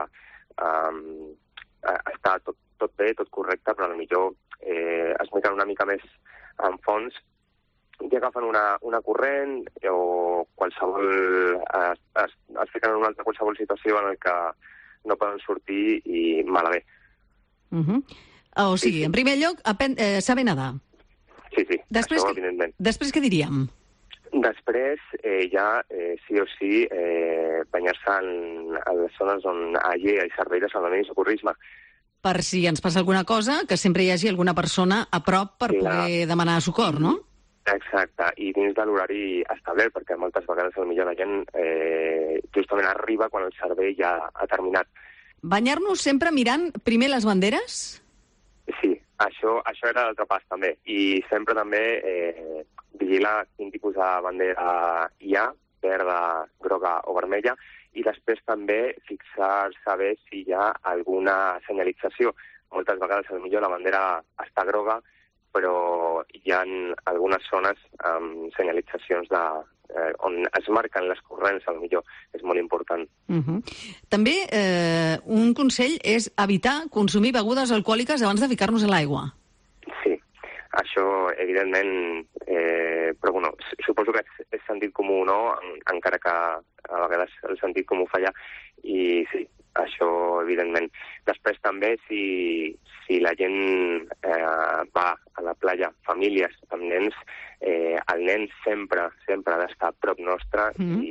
està tot bé, tot correcte, però a lo millor es miren una mica més en fons i agafen una corrent o qualsevol... es fiquen en una altra qualsevol situació en què no poden sortir i malament. O sigui, en primer lloc, saber nedar. Sí, després, això evidentment. Després què diríem? Després, ja, sí o sí, banyar-se a les zones on hi ha servei de salvament i socorrisme. Per si ens passa alguna cosa, que sempre hi hagi alguna persona a prop per poder demanar socor, no? Exacte, i dins de l'horari establert, perquè moltes vegades potser la gent justament arriba quan el servei ja ha terminat. Banyar-nos sempre mirant primer les banderes? Sí, això era l'altre pas també, i sempre també vigilar quin tipus de bandera hi ha, verda, groga o vermella, i després també fixar-se bé si hi ha alguna senyalització. Moltes vegades potser la bandera està groga, però hi ha algunes zones amb senyalitzacions on es marquen les corrents, potser és molt important. També un consell és evitar consumir begudes alcohòliques abans de ficar-nos a l'aigua. Sí, això evidentment, però bueno, suposo que és sentit comú, no? Encara que a vegades el sentit comú falla, i sí, això evidentment. Després també, si la gent va a la platja, famílies amb nens, el nen sempre ha d'estar a prop nostre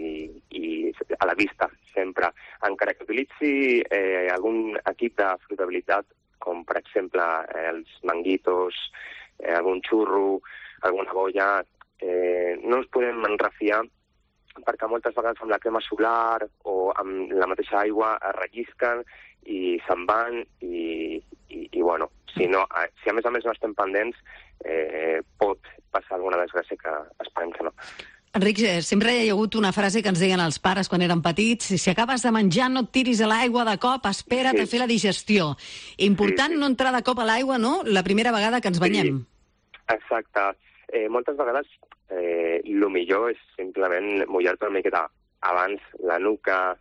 i a la vista, sempre. Encara que utilitzi algun equip de flotabilitat, com per exemple els manguitos, algun xurro, alguna boia, no ens podem refiar perquè moltes vegades amb la crema solar o amb la mateixa aigua es rellisquen i se'n van i bueno, si a més no estem pendents pot passar alguna desgràcia que esperem que no. Enric, sempre hi ha hagut una frase que ens deien els pares quan érem petits: si acabes de menjar no et tiris a l'aigua de cop, espera't a fer la digestió. Important no entrar de cop a l'aigua, no?, la primera vegada que ens banyem. Exacte. Moltes vegades el millor és simplement mullar-te una miqueta abans la nuca,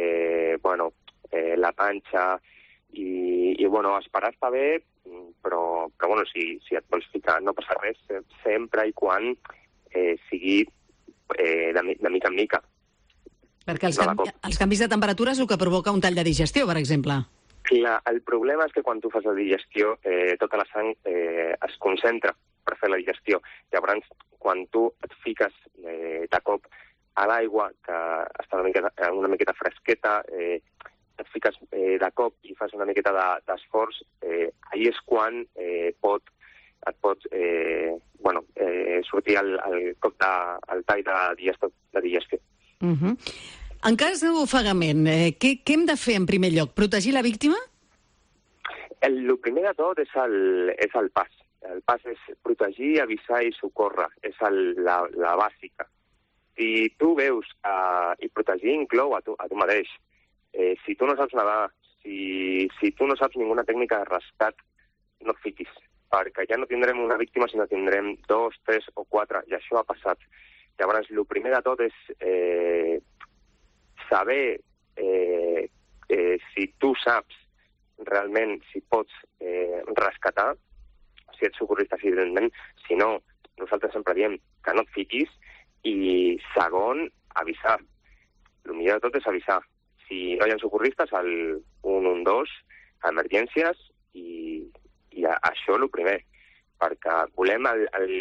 la panxa, i bueno, esperar està bé, però bueno, si et vols ficar no passa res, sempre i quan sigui de mica en mica. Perquè els canvis de temperatura és el que provoca un tall de digestió, per exemple. Clar, el problema és que quan tu fas la digestió, tota la sang es concentra per fer la digestió. Llavors, quan tu et fiques de cop a l'aigua, que està una miqueta fresqueta, et fiques de cop i fas una miqueta d'esforç, ahir és quan et pot sortir el cop del tall de digestió. En cas d'ofegament, què hem de fer en primer lloc? Protegir la víctima? El primer de tot és el pas. El pas és protegir, avisar i socórrer. És la bàsica. Si tu veus i protegir inclou a tu mateix. Si tu no saps nedar, si tu no saps ninguna tècnica de rescat, no et fiquis, perquè ja no tindrem una víctima, sinó tindrem 2, 3 o 4, i això ha passat. Llavors, el primer de tot és saber si tu saps realment si pots rescatar, si ets socorrista, evidentment. Si no, nosaltres sempre diem que no et fiquis, i segon, avisar. El millor de tot és avisar. Si no hi ha socorristes, el 112, emergències, i això el primer, perquè volem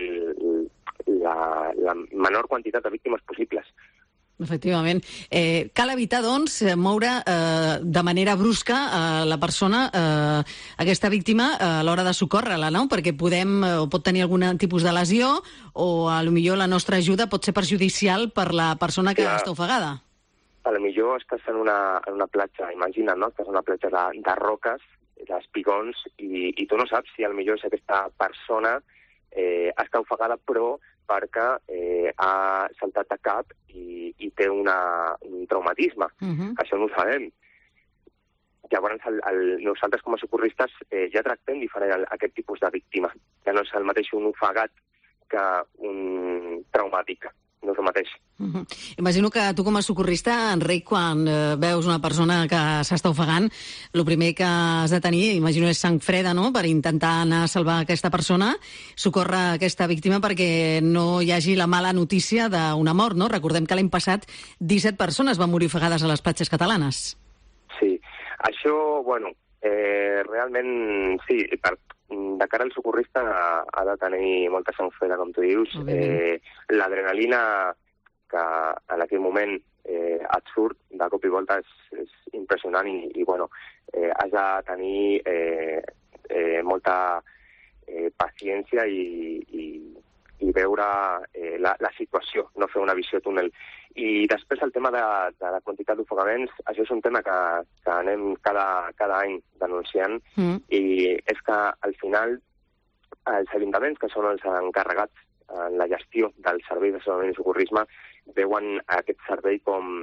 la menor quantitat de víctimes possibles. Efectivament. Cal evitar, doncs, moure de manera brusca la persona, aquesta víctima, a l'hora de socórrer-la, no? Perquè pot tenir algun tipus de lesió o, potser, la nostra ajuda pot ser perjudicial per la persona que està ofegada. Potser estàs en una platja, imagina't, no? Estàs en una platja de roques, d'espigons, i tu no saps si potser és aquesta persona està ofegada, però perquè ha saltat de cap i té un traumatisme. Això no ho sabem. Llavors, nosaltres com a socorristes ja tractem diferent aquest tipus de víctima. és el mateix un ofegat que un traumàtic. No és el mateix. Imagino que tu com a socorrista, Enric, quan veus una persona que s'està ofegant, el primer que has de tenir, imagino, és sang freda, no?, per intentar anar a salvar aquesta persona, socórrer aquesta víctima perquè no hi hagi la mala notícia d'una mort, no? Recordem que l'any passat 17 persones van morir ofegades a les platges catalanes. Sí, això, bueno, realment, sí, de cara al socorrista ha de tenir molta sang freda, com tu dius. L'adrenalina que en aquell moment et surt de cop i volta és impressionant i bueno, has de tenir molta paciència i veure la situació, no fer una visió túnel. I després el tema de la quantitat d'ofegaments, això és un tema que anem cada any denunciant i és que al final els ajuntaments, que són els encarregats en la gestió del servei de salvament i socorrisme, veuen aquest servei com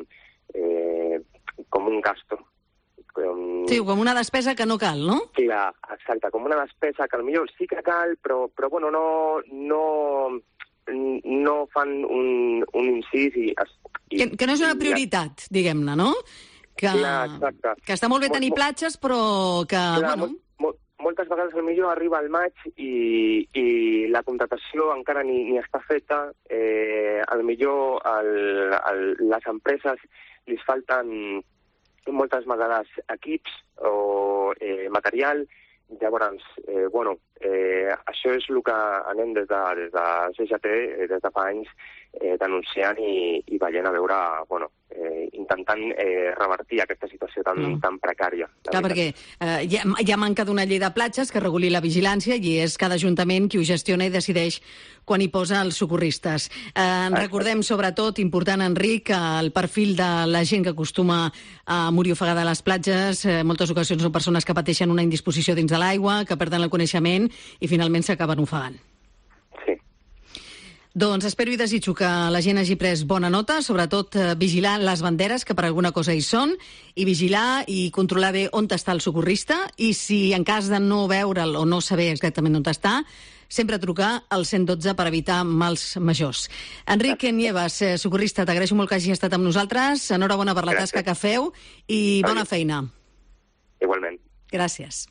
un gasto. Sí, com una despesa que no cal, no? Clar, exacte, com una despesa que potser sí que cal, però bueno, no fan un incís i... Que no és una prioritat, diguem-ne, no? Exacte. Que està molt bé tenir platges, però que... Clar, moltes vegades potser arriba al maig i la contractació encara ni està feta. Potser les empreses li falten moltes vegades equips o material. Llavors, això és el que anem des de CGT, des de fa anys, denunciant i veient a veure, intentant revertir aquesta situació tan precària. Clar, perquè hi ha manca d'una llei de platges que reguli la vigilància i és cada ajuntament qui ho gestiona i decideix quan hi posa els socorristes. Recordem, sobretot, important, Enric, el perfil de la gent que acostuma a morir ofegada a les platges. En moltes ocasions són persones que pateixen una indisposició dins de l'aigua, que perden el coneixement i finalment s'acaben ofegant. Sí. Doncs espero i desitjo que la gent hagi pres bona nota, sobretot vigilar les banderes, que per alguna cosa hi són, i vigilar i controlar bé on està el socorrista, i si en cas de no veure'l o no saber exactament on està, sempre trucar al 112 per evitar mals majors. Enric Nieves, socorrista, t'agraeixo molt que hagi estat amb nosaltres. Enhorabona per la tasca que feu i bona feina. Igualment. Gràcies.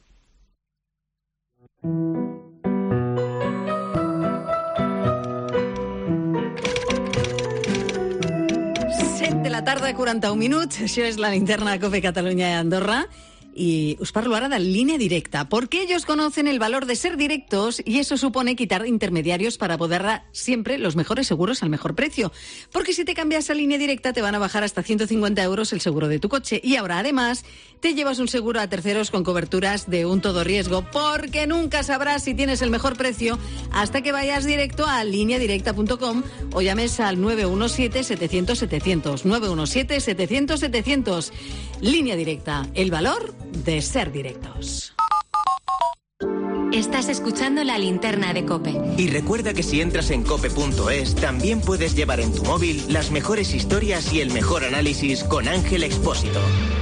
De la tarda, 41 minuts. Això és la linterna de COPE Catalunya i Andorra. Y os parlo ahora de línea directa, porque ellos conocen el valor de ser directos y eso supone quitar intermediarios para poder dar siempre los mejores seguros al mejor precio. Porque si te cambias a línea directa te van a bajar hasta 150 euros el seguro de tu coche y ahora además te llevas un seguro a terceros con coberturas de un todo riesgo, porque nunca sabrás si tienes el mejor precio hasta que vayas directo a lineadirecta.com o llames al 917-700-700. 917-700-700. Línea Directa, el valor de ser directos. Estás escuchando la linterna de COPE. Y recuerda que si entras en cope.es, también puedes llevar en tu móvil las mejores historias y el mejor análisis con Ángel Expósito.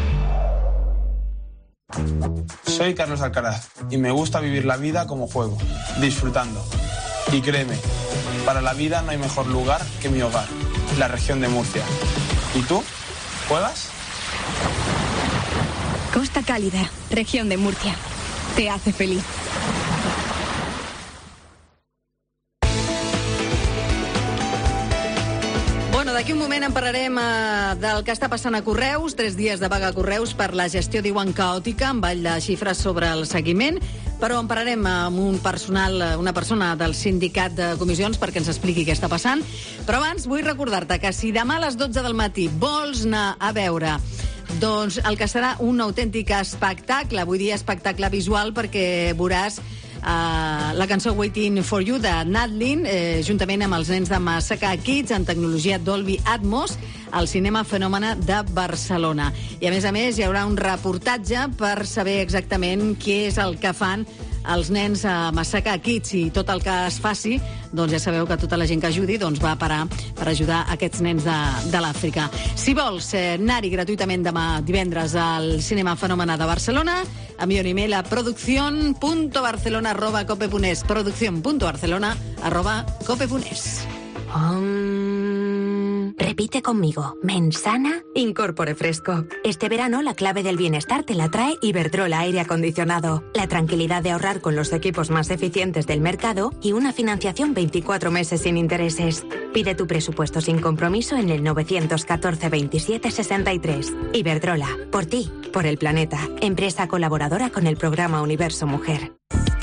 Soy Carlos Alcaraz y me gusta vivir la vida como juego, disfrutando. Y créeme, para la vida no hay mejor lugar que mi hogar, la región de Murcia. ¿Y tú? ¿Juegas? Costa Cálida, región de Murcia. Te hace feliz. Bueno, d'aquí un moment en parlarem del que està passant a Correus, 3 dies de vaga a Correus per la gestió, diuen, caòtica, amb ball de xifres sobre el seguiment, però en parlarem amb una persona del sindicat de comissions perquè ens expliqui què està passant. Però abans vull recordar-te que si demà a les 12 del matí vols anar a veure doncs el que serà un autèntic espectacle, vull dir espectacle visual, perquè veuràs la cançó Waiting for You de Nadlin, juntament amb els nens de Massacre Kids en tecnologia Dolby Atmos, al Cinema Fenòmena de Barcelona. I a més, hi haurà un reportatge per saber exactament què és el que fan els nens a Massaca Kids i tot el que es faci, doncs ja sabeu que tota la gent que ajudi doncs va parar per ajudar aquests nens de l'Àfrica. Si vols anar-hi gratuïtament demà divendres al Cinema Fenòmena de Barcelona, envia un email a produccion.barcelona@cope.es, produccion.barcelona@cope.es. Repite conmigo. Mensana, incorpore fresco. Este verano la clave del bienestar te la trae Iberdrola Aire Acondicionado. La tranquilidad de ahorrar con los equipos más eficientes del mercado y una financiación 24 meses sin intereses. Pide tu presupuesto sin compromiso en el 914 27 63. Iberdrola. Por ti, por el planeta. Empresa colaboradora con el programa Universo Mujer.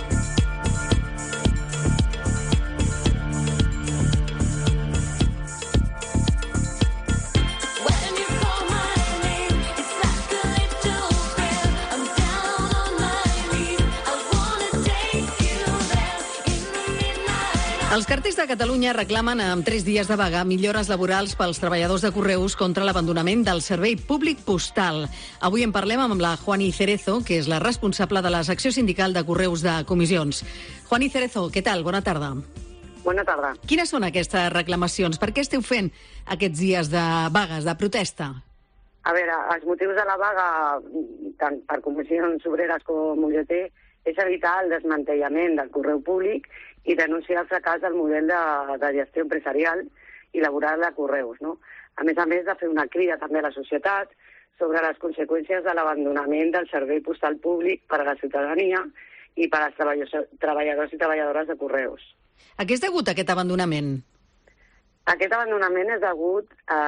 Els cartells de Catalunya reclamen amb 3 dies de vaga millores laborals pels treballadors de Correus contra l'abandonament del servei públic postal. Avui en parlem amb la Juani Cerezo, que és la responsable de la secció sindical de Correus de Comissions. Juani Cerezo, què tal? Bona tarda. Bona tarda. Quines són aquestes reclamacions? Per què esteu fent aquests dies de vagues, de protesta? A veure, els motius de la vaga, tant per Comissions Obreres com UGT, és evitar el desmantellament del correu públic i denunciar el fracàs del model de gestió empresarial i laboral de Correus, no? A més de fer una crida també a la societat sobre les conseqüències de l'abandonament del servei postal públic per a la ciutadania i per als treballadors i treballadores de Correus. A què és degut aquest abandonament? Aquest abandonament és degut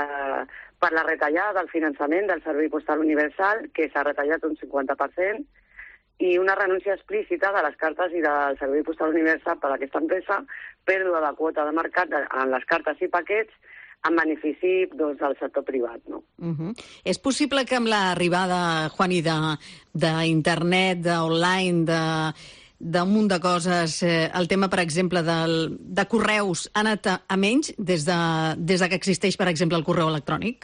per la retallada del finançament del servei postal universal, que s'ha retallat un 50%, i una renúncia explícita de les cartes i del servei postal universal per a aquesta empresa, pèrdua de quota de mercat en les cartes i paquets en benefici del sector privat. No? És possible que amb l'arribada, Juani, d'internet, d'online, d'un munt de coses, el tema, per exemple, de correus ha anat a menys des que existeix, per exemple, el correu electrònic?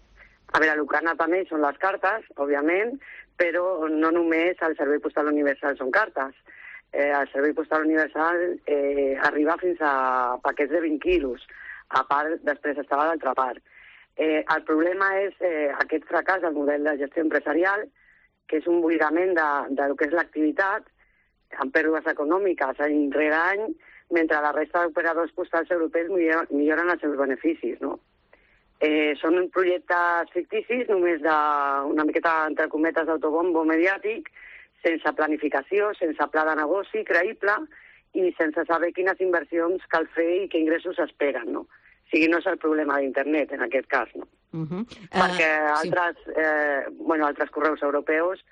A veure, el que ha anat a menys són les cartes, òbviament, però no només el servei postal universal són cartes. El servei postal universal arriba fins a paquets de 20 quilos. A part, després estava l'altra part. El problema és aquest fracàs del model de gestió empresarial, que és un buidament del que és l'activitat, amb pèrdues econòmiques any rere any, mentre la resta d'operadors postals europeus milloren els seus beneficis, no? Són projectes ficticis, només una miqueta, entre cometes, d'autobombo mediàtic, sense planificació, sense pla de negoci creïble i sense saber quines inversions cal fer i quins ingressos s'esperen, no? O sigui, no és el problema d'internet, en aquest cas, no? Perquè altres correus europeus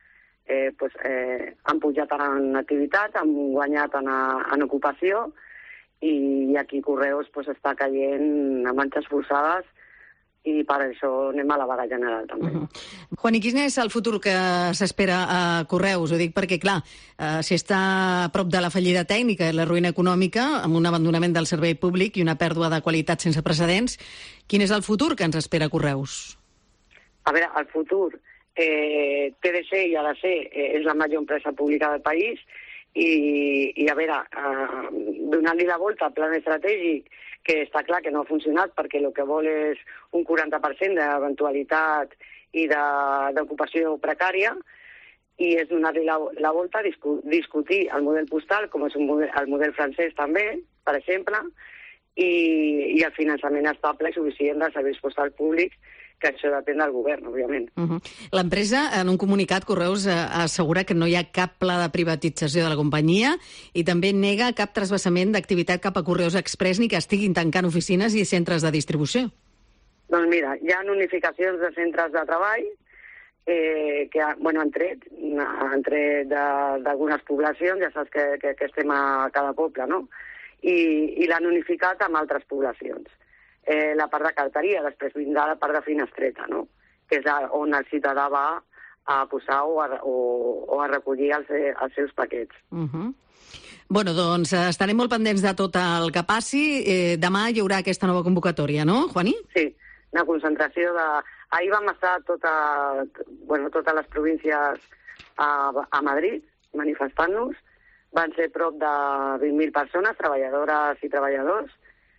han pujat en activitat, han guanyat en ocupació i aquí Correus està caient a manxes forçades i per això anem a la vaga general, també. Juan, i quin és el futur que s'espera a Correus? Ho dic perquè, clar, si està a prop de la fallida tècnica i la ruïna econòmica, amb un abandonament del servei públic i una pèrdua de qualitat sense precedents, quin és el futur que ens espera Correus? A veure, el futur té de ser i ha de ser, és la major empresa pública del país i a veure, donant-li la volta al plan estratègic, que està clar que no ha funcionat perquè el que vol és un 40% d'eventualitat i d'ocupació precària, i és donar-li la volta, discutir el model postal, com és el model francès també, per exemple, i el finançament estable i suficient dels serveis postals públics, que això depèn del govern, òbviament. L'empresa, en un comunicat, Correus assegura que no hi ha cap pla de privatització de la companyia i també nega cap trasbassament d'activitat cap a Correus Express ni que estiguin tancant oficines i centres de distribució. Doncs mira, hi ha unificacions de centres de treball que han tret d'algunes poblacions, ja saps que estem a cada poble, no? I l'han unificat amb altres poblacions. La part de carteria, després vindrà la part de finestreta, no? Que és on el ciutadà va a posar o a recollir els seus paquets. Bueno, doncs estarem molt pendents de tot el que passi. Demà hi haurà aquesta nova convocatòria, no, Juani? Sí, una concentració de... Ahir vam estar totes les províncies a Madrid manifestant-nos van ser prop de 20.000 persones, treballadores i treballadors,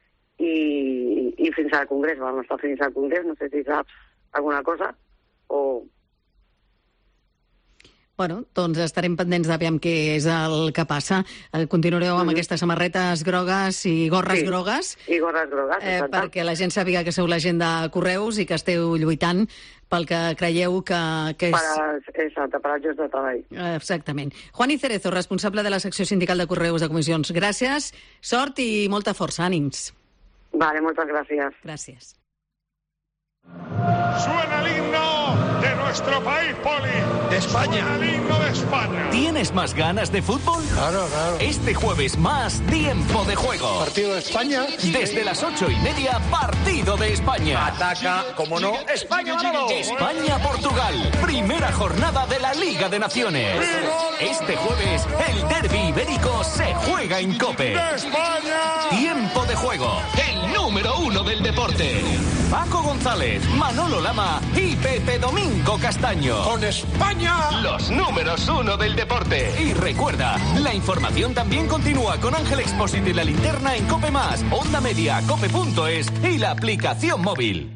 i fins al Congrés, vam estar fins al Congrés, no sé si saps alguna cosa, o... Bueno, doncs estarem pendents d'aviam què és el que passa. Continuareu amb aquestes samarretes grogues i gorres grogues. I gorres grogues, exacte. Perquè la gent sàpiga que sou la gent de Correus i que esteu lluitant pel que creieu que és... Exacte, per als llocs de treball. Exactament. Juani Cerezo, responsable de la secció sindical de Correus de Comissions. Gràcies, sort i molta força, ànims. Vale, moltes gràcies. Gràcies. Suena el himno de nuestro país, Poli. De España. Suena el himno de España. ¿Tienes más ganas de fútbol? Claro, claro. Este jueves más tiempo de juego. Partido de España. Desde las 8:30, partido de España. Ataca, como no, España, Manolo. España-Portugal. Primera jornada de la Liga de Naciones. Este jueves, el derbi ibérico se juega en COPE. ¡De España! Tiempo de juego. El número 1 del deporte. Paco González, Manolo Lama y Pepe Domingo Castaño. ¡Con España! Los números 1 del deporte. Y recuerda, la información también continúa con Ángel Expósito y La Linterna en COPE+, Onda Media, cope.es y la aplicación móvil.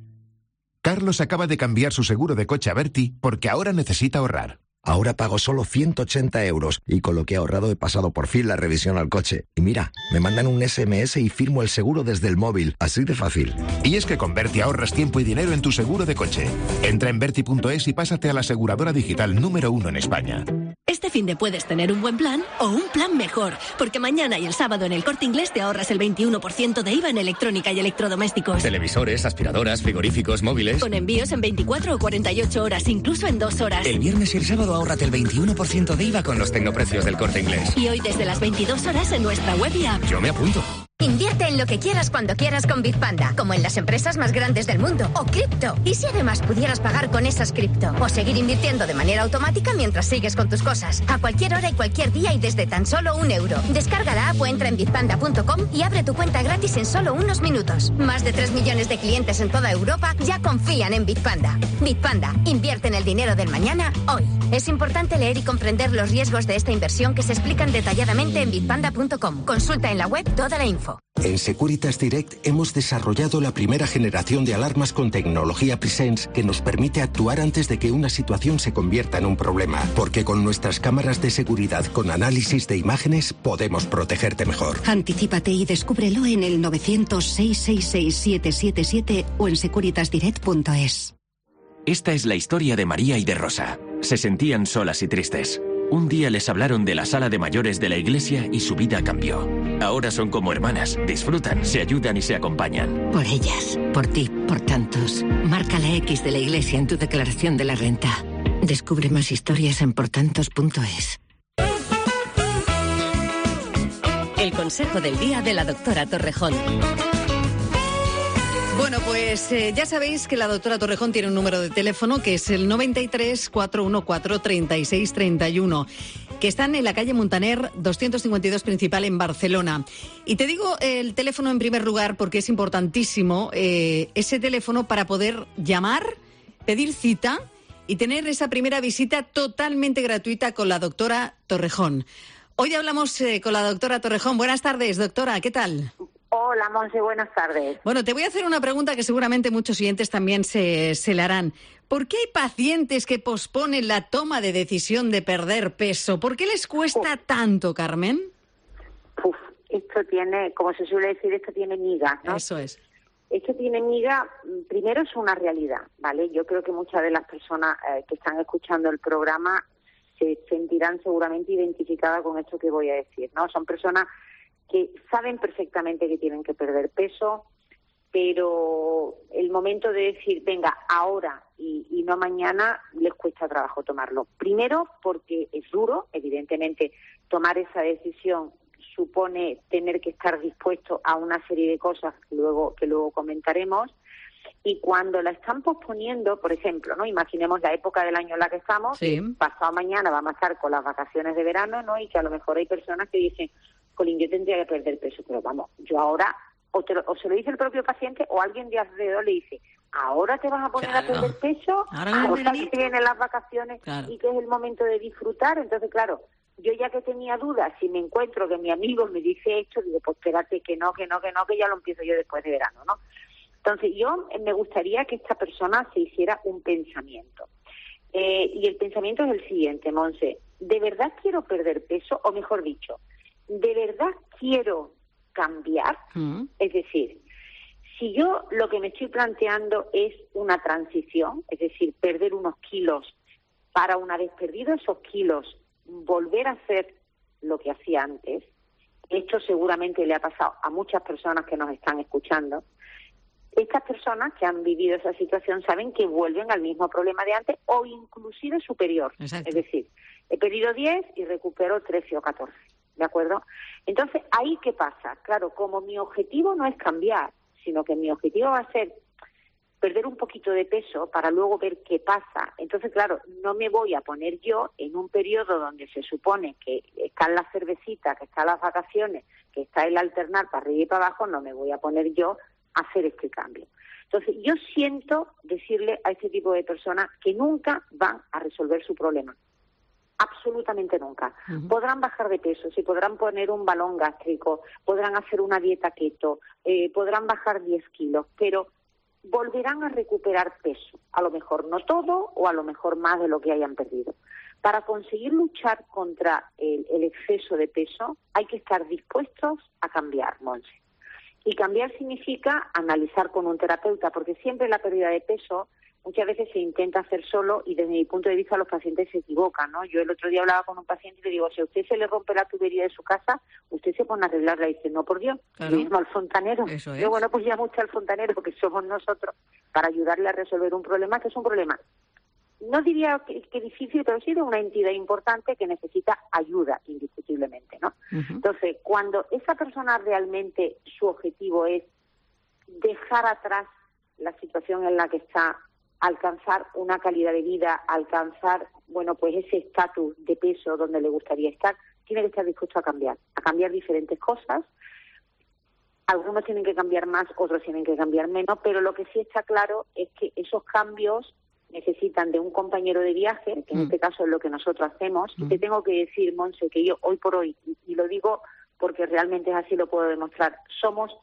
Carlos acaba de cambiar su seguro de coche a Berti porque ahora necesita ahorrar. Ahora pago solo 180 euros y con lo que he ahorrado he pasado por fin la revisión al coche. Y mira, me mandan un SMS y firmo el seguro desde el móvil. Así de fácil. Y es que con Berti ahorras tiempo y dinero en tu seguro de coche. Entra en Berti.es y pásate a la aseguradora digital número 1 en España. Este finde puedes tener un buen plan o un plan mejor, porque mañana y el sábado en el Corte Inglés te ahorras el 21% de IVA en electrónica y electrodomésticos. Televisores, aspiradoras, frigoríficos, móviles. Con envíos en 24 o 48 horas, incluso en 2 horas. El viernes y el sábado ahórrate el 21% de IVA con los tecnoprecios del Corte Inglés. Y hoy desde las 22 horas en nuestra web y app. Yo me apunto. Invierte en lo que quieras cuando quieras con Bitpanda, como en las empresas más grandes del mundo, o cripto. ¿Y si además pudieras pagar con esas cripto? O seguir invirtiendo de manera automática mientras sigues con tus cosas, a cualquier hora y cualquier día y desde tan solo €1. Descarga la app o entra en bitpanda.com y abre tu cuenta gratis en solo unos minutos. Más de 3 millones de clientes en toda Europa ya confían en Bitpanda. Bitpanda, invierte en el dinero del mañana hoy. Es importante leer y comprender los riesgos de esta inversión que se explican detalladamente en bitpanda.com. Consulta en la web toda la info. En Securitas Direct hemos desarrollado la primera generación de alarmas con tecnología Presence que nos permite actuar antes de que una situación se convierta en un problema, porque con nuestras cámaras de seguridad con análisis de imágenes podemos protegerte mejor. Anticípate y descúbrelo en el 900-666-777 o en securitasdirect.es. Esta es la historia de María y de Rosa. Se sentían solas y tristes. Un día les hablaron de la sala de mayores de la iglesia y su vida cambió. Ahora son como hermanas, disfrutan, se ayudan y se acompañan. Por ellas, por ti, por tantos. Marca la X de la iglesia en tu declaración de la renta. Descubre más historias en portantos.es. El consejo del día de la doctora Torrejón. Bueno, pues ya sabéis que la doctora Torrejón tiene un número de teléfono que es el 93 414 3631, que están en la calle Muntaner 252 principal en Barcelona. Y te digo el teléfono en primer lugar porque es importantísimo ese teléfono para poder llamar, pedir cita y tener esa primera visita totalmente gratuita con la doctora Torrejón. Hoy hablamos con la doctora Torrejón. Buenas tardes, doctora, ¿qué tal? Hola, Monse, buenas tardes. Bueno, te voy a hacer una pregunta que seguramente muchos oyentes también se la harán. ¿Por qué hay pacientes que posponen la toma de decisión de perder peso? ¿Por qué les cuesta tanto, Carmen? Esto tiene, como se suele decir, esto tiene miga, ¿no? Eso es. Esto tiene miga, primero es una realidad, ¿vale? Yo creo que muchas de las personas que están escuchando el programa se sentirán seguramente identificadas con esto que voy a decir, ¿no? Son personas que saben perfectamente que tienen que perder peso, pero el momento de decir, venga, ahora y no mañana, les cuesta trabajo tomarlo. Primero, porque es duro, evidentemente, tomar esa decisión supone tener que estar dispuesto a una serie de cosas que luego comentaremos, y cuando la están posponiendo, por ejemplo, ¿no? Imaginemos la época del año en la que estamos, sí. Pasado mañana vamos a estar con las vacaciones de verano, ¿no? Y que a lo mejor hay personas que dicen, Colín, yo tendría que perder peso, pero vamos, yo ahora, o se lo dice el propio paciente o alguien de alrededor le dice, ahora te vas a poner a perder peso, ahora que vienen las vacaciones y que es el momento de disfrutar. Entonces, claro, Yo ya que tenía dudas, si me encuentro que mi amigo me dice esto, digo, pues espérate, que no, que ya lo empiezo yo después de verano, ¿no? Entonces yo me gustaría que esta persona se hiciera un pensamiento. Y el pensamiento es el siguiente, Monse. ¿De verdad quiero perder peso? O mejor dicho, ¿de verdad quiero cambiar? Es decir, si yo lo que me estoy planteando es una transición, es decir, perder unos kilos para, una vez perdido esos kilos, volver a hacer lo que hacía antes, esto seguramente le ha pasado a muchas personas que nos están escuchando. Estas personas que han vivido esa situación saben que vuelven al mismo problema de antes o inclusive superior. Exacto. Es decir, he perdido 10 y recupero 13 o 14, ¿de acuerdo? Entonces, ¿ahí qué pasa? Claro, como mi objetivo no es cambiar, sino que mi objetivo va a ser perder un poquito de peso para luego ver qué pasa. Entonces, claro, no me voy a poner yo en un periodo donde se supone que están las cervecitas, que están las vacaciones, que está el alternar para arriba y para abajo, no me voy a poner yo a hacer este cambio. Entonces, yo siento decirle a este tipo de personas que nunca van a resolver su problema. Absolutamente nunca. Podrán bajar de peso, se podrán poner un balón gástrico, podrán hacer una dieta keto, podrán bajar 10 kilos, pero volverán a recuperar peso. A lo mejor no todo o a lo mejor más de lo que hayan perdido. Para conseguir luchar contra el exceso de peso hay que estar dispuestos a cambiar, Monse. Y cambiar significa analizar con un terapeuta, porque siempre la pérdida de peso muchas veces se intenta hacer solo y desde mi punto de vista los pacientes se equivocan, ¿no? Yo el otro día hablaba con un paciente y le digo, si a usted se le rompe la tubería de su casa, usted se pone a arreglarla y dice, no, por Dios, claro. Mismo al fontanero. Eso es. Yo, bueno, pues llamo usted al fontanero, que somos nosotros, para ayudarle a resolver un problema que es un problema. No diría que difícil, pero sí de una entidad importante que necesita ayuda, indiscutiblemente, ¿no? Entonces, cuando esa persona realmente su objetivo es dejar atrás la situación en la que está, alcanzar una calidad de vida, alcanzar, bueno, pues ese estatus de peso donde le gustaría estar, tiene que estar dispuesto a cambiar diferentes cosas. Algunos tienen que cambiar más, otros tienen que cambiar menos, pero lo que sí está claro es que esos cambios necesitan de un compañero de viaje, que en este caso es lo que nosotros hacemos. Y te tengo que decir, Monse, que yo hoy por hoy, y lo digo porque realmente es así, lo puedo demostrar, somos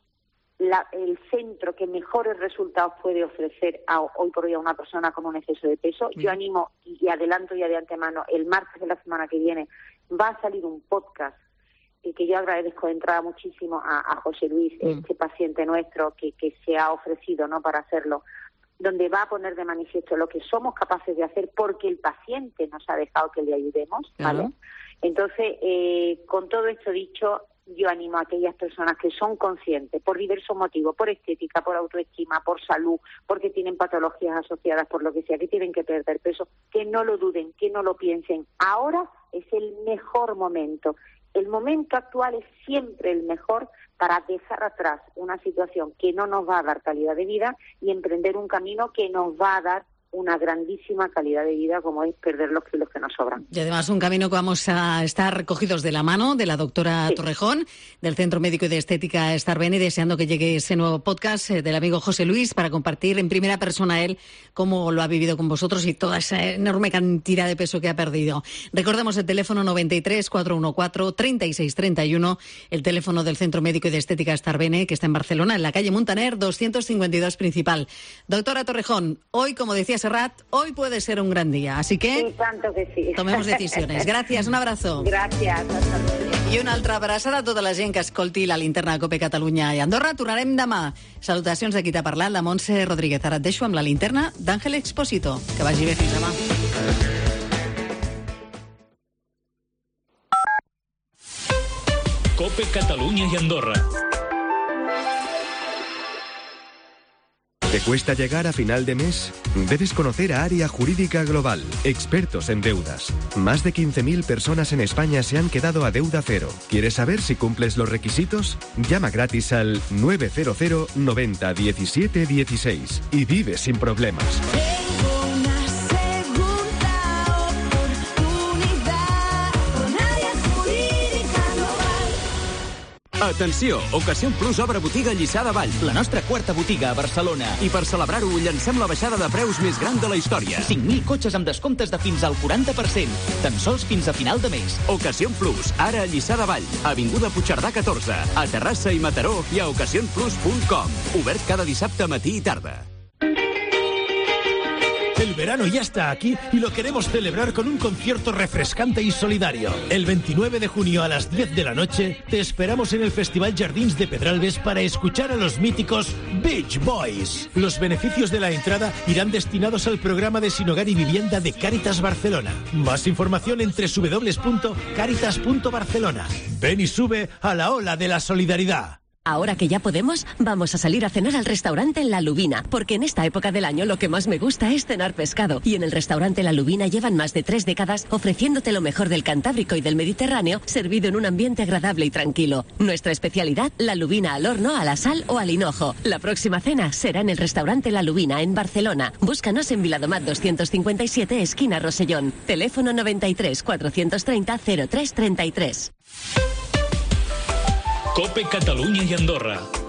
el centro que mejores resultados puede ofrecer hoy por hoy a una persona con un exceso de peso. Yo animo, y adelanto ya de antemano, el martes de la semana que viene va a salir un podcast que yo agradezco de entrada muchísimo a José Luis, este paciente nuestro que se ha ofrecido, ¿no?, para hacerlo, donde va a poner de manifiesto lo que somos capaces de hacer porque el paciente nos ha dejado que le ayudemos, ¿vale? Uh-huh. Entonces, con todo esto dicho, yo animo a aquellas personas que son conscientes, por diversos motivos, por estética, por autoestima, por salud, porque tienen patologías asociadas, por lo que sea, que tienen que perder peso, que no lo duden, que no lo piensen. Ahora es el mejor momento. El momento actual es siempre el mejor para dejar atrás una situación que no nos va a dar calidad de vida y emprender un camino que nos va a dar una grandísima calidad de vida, como es perder los kilos que nos sobran. Y además un camino que vamos a estar cogidos de la mano de la doctora Torrejón, del Centro Médico y de Estética Starbene, deseando que llegue ese nuevo podcast del amigo José Luis para compartir en primera persona él cómo lo ha vivido con vosotros y toda esa enorme cantidad de peso que ha perdido. Recordemos el teléfono 93 414 3631, el teléfono del Centro Médico y de Estética Starbene, que está en Barcelona, en la calle Muntaner 252 principal. Doctora Torrejón, hoy, como decía Serrat, hoy puede ser un gran día, así que sí, tanto que sí. Tomemos decisiones. Gràcies, un abrazo. Gràcies. I una altra abraçada a tota la gent que escolti la linterna de COPE Catalunya i Andorra. Tornarem demà. Salutacions de qui t'ha parlat, la Montse Rodríguez. Ara et deixo amb la linterna d'Àngel Expósito. Que vagi bé, fins demà. COPE Catalunya y Andorra. ¿Te cuesta llegar a final de mes? Debes conocer a Área Jurídica Global, expertos en deudas. Más de 15.000 personas en España se han quedado a deuda cero. ¿Quieres saber si cumples los requisitos? Llama gratis al 900 90 17 16 y vive sin problemas. Atenció, Ocasión Plus obre botiga a Lliçà de Vall, la nostra quarta botiga a Barcelona. I per celebrar-ho, llancem la baixada de preus més gran de la història. 5.000 cotxes amb descomptes de fins al 40%, tan sols fins a final de mes. Ocasión Plus, ara a Lliçà de Vall, avinguda Puigcerdà 14, a Terrassa i Mataró i a ocasionplus.com. Obert cada dissabte matí i tarda. El verano ya está aquí y lo queremos celebrar con un concierto refrescante y solidario. El 29 de junio a las 10 de la noche te esperamos en el Festival Jardins de Pedralbes para escuchar a los míticos Beach Boys. Los beneficios de la entrada irán destinados al programa de Sin Hogar y Vivienda de Cáritas Barcelona. Más información en www.caritas.barcelona. Ven y sube a la ola de la solidaridad. Ahora que ya podemos, vamos a salir a cenar al restaurante La Lubina, porque en esta época del año lo que más me gusta es cenar pescado. Y en el restaurante La Lubina llevan más de 3 décadas ofreciéndote lo mejor del Cantábrico y del Mediterráneo, servido en un ambiente agradable y tranquilo. Nuestra especialidad, la lubina al horno, a la sal o al hinojo. La próxima cena será en el restaurante La Lubina, en Barcelona. Búscanos en Viladomat 257, esquina Rosellón. Teléfono 93 430 0333. COPE Catalunya i Andorra.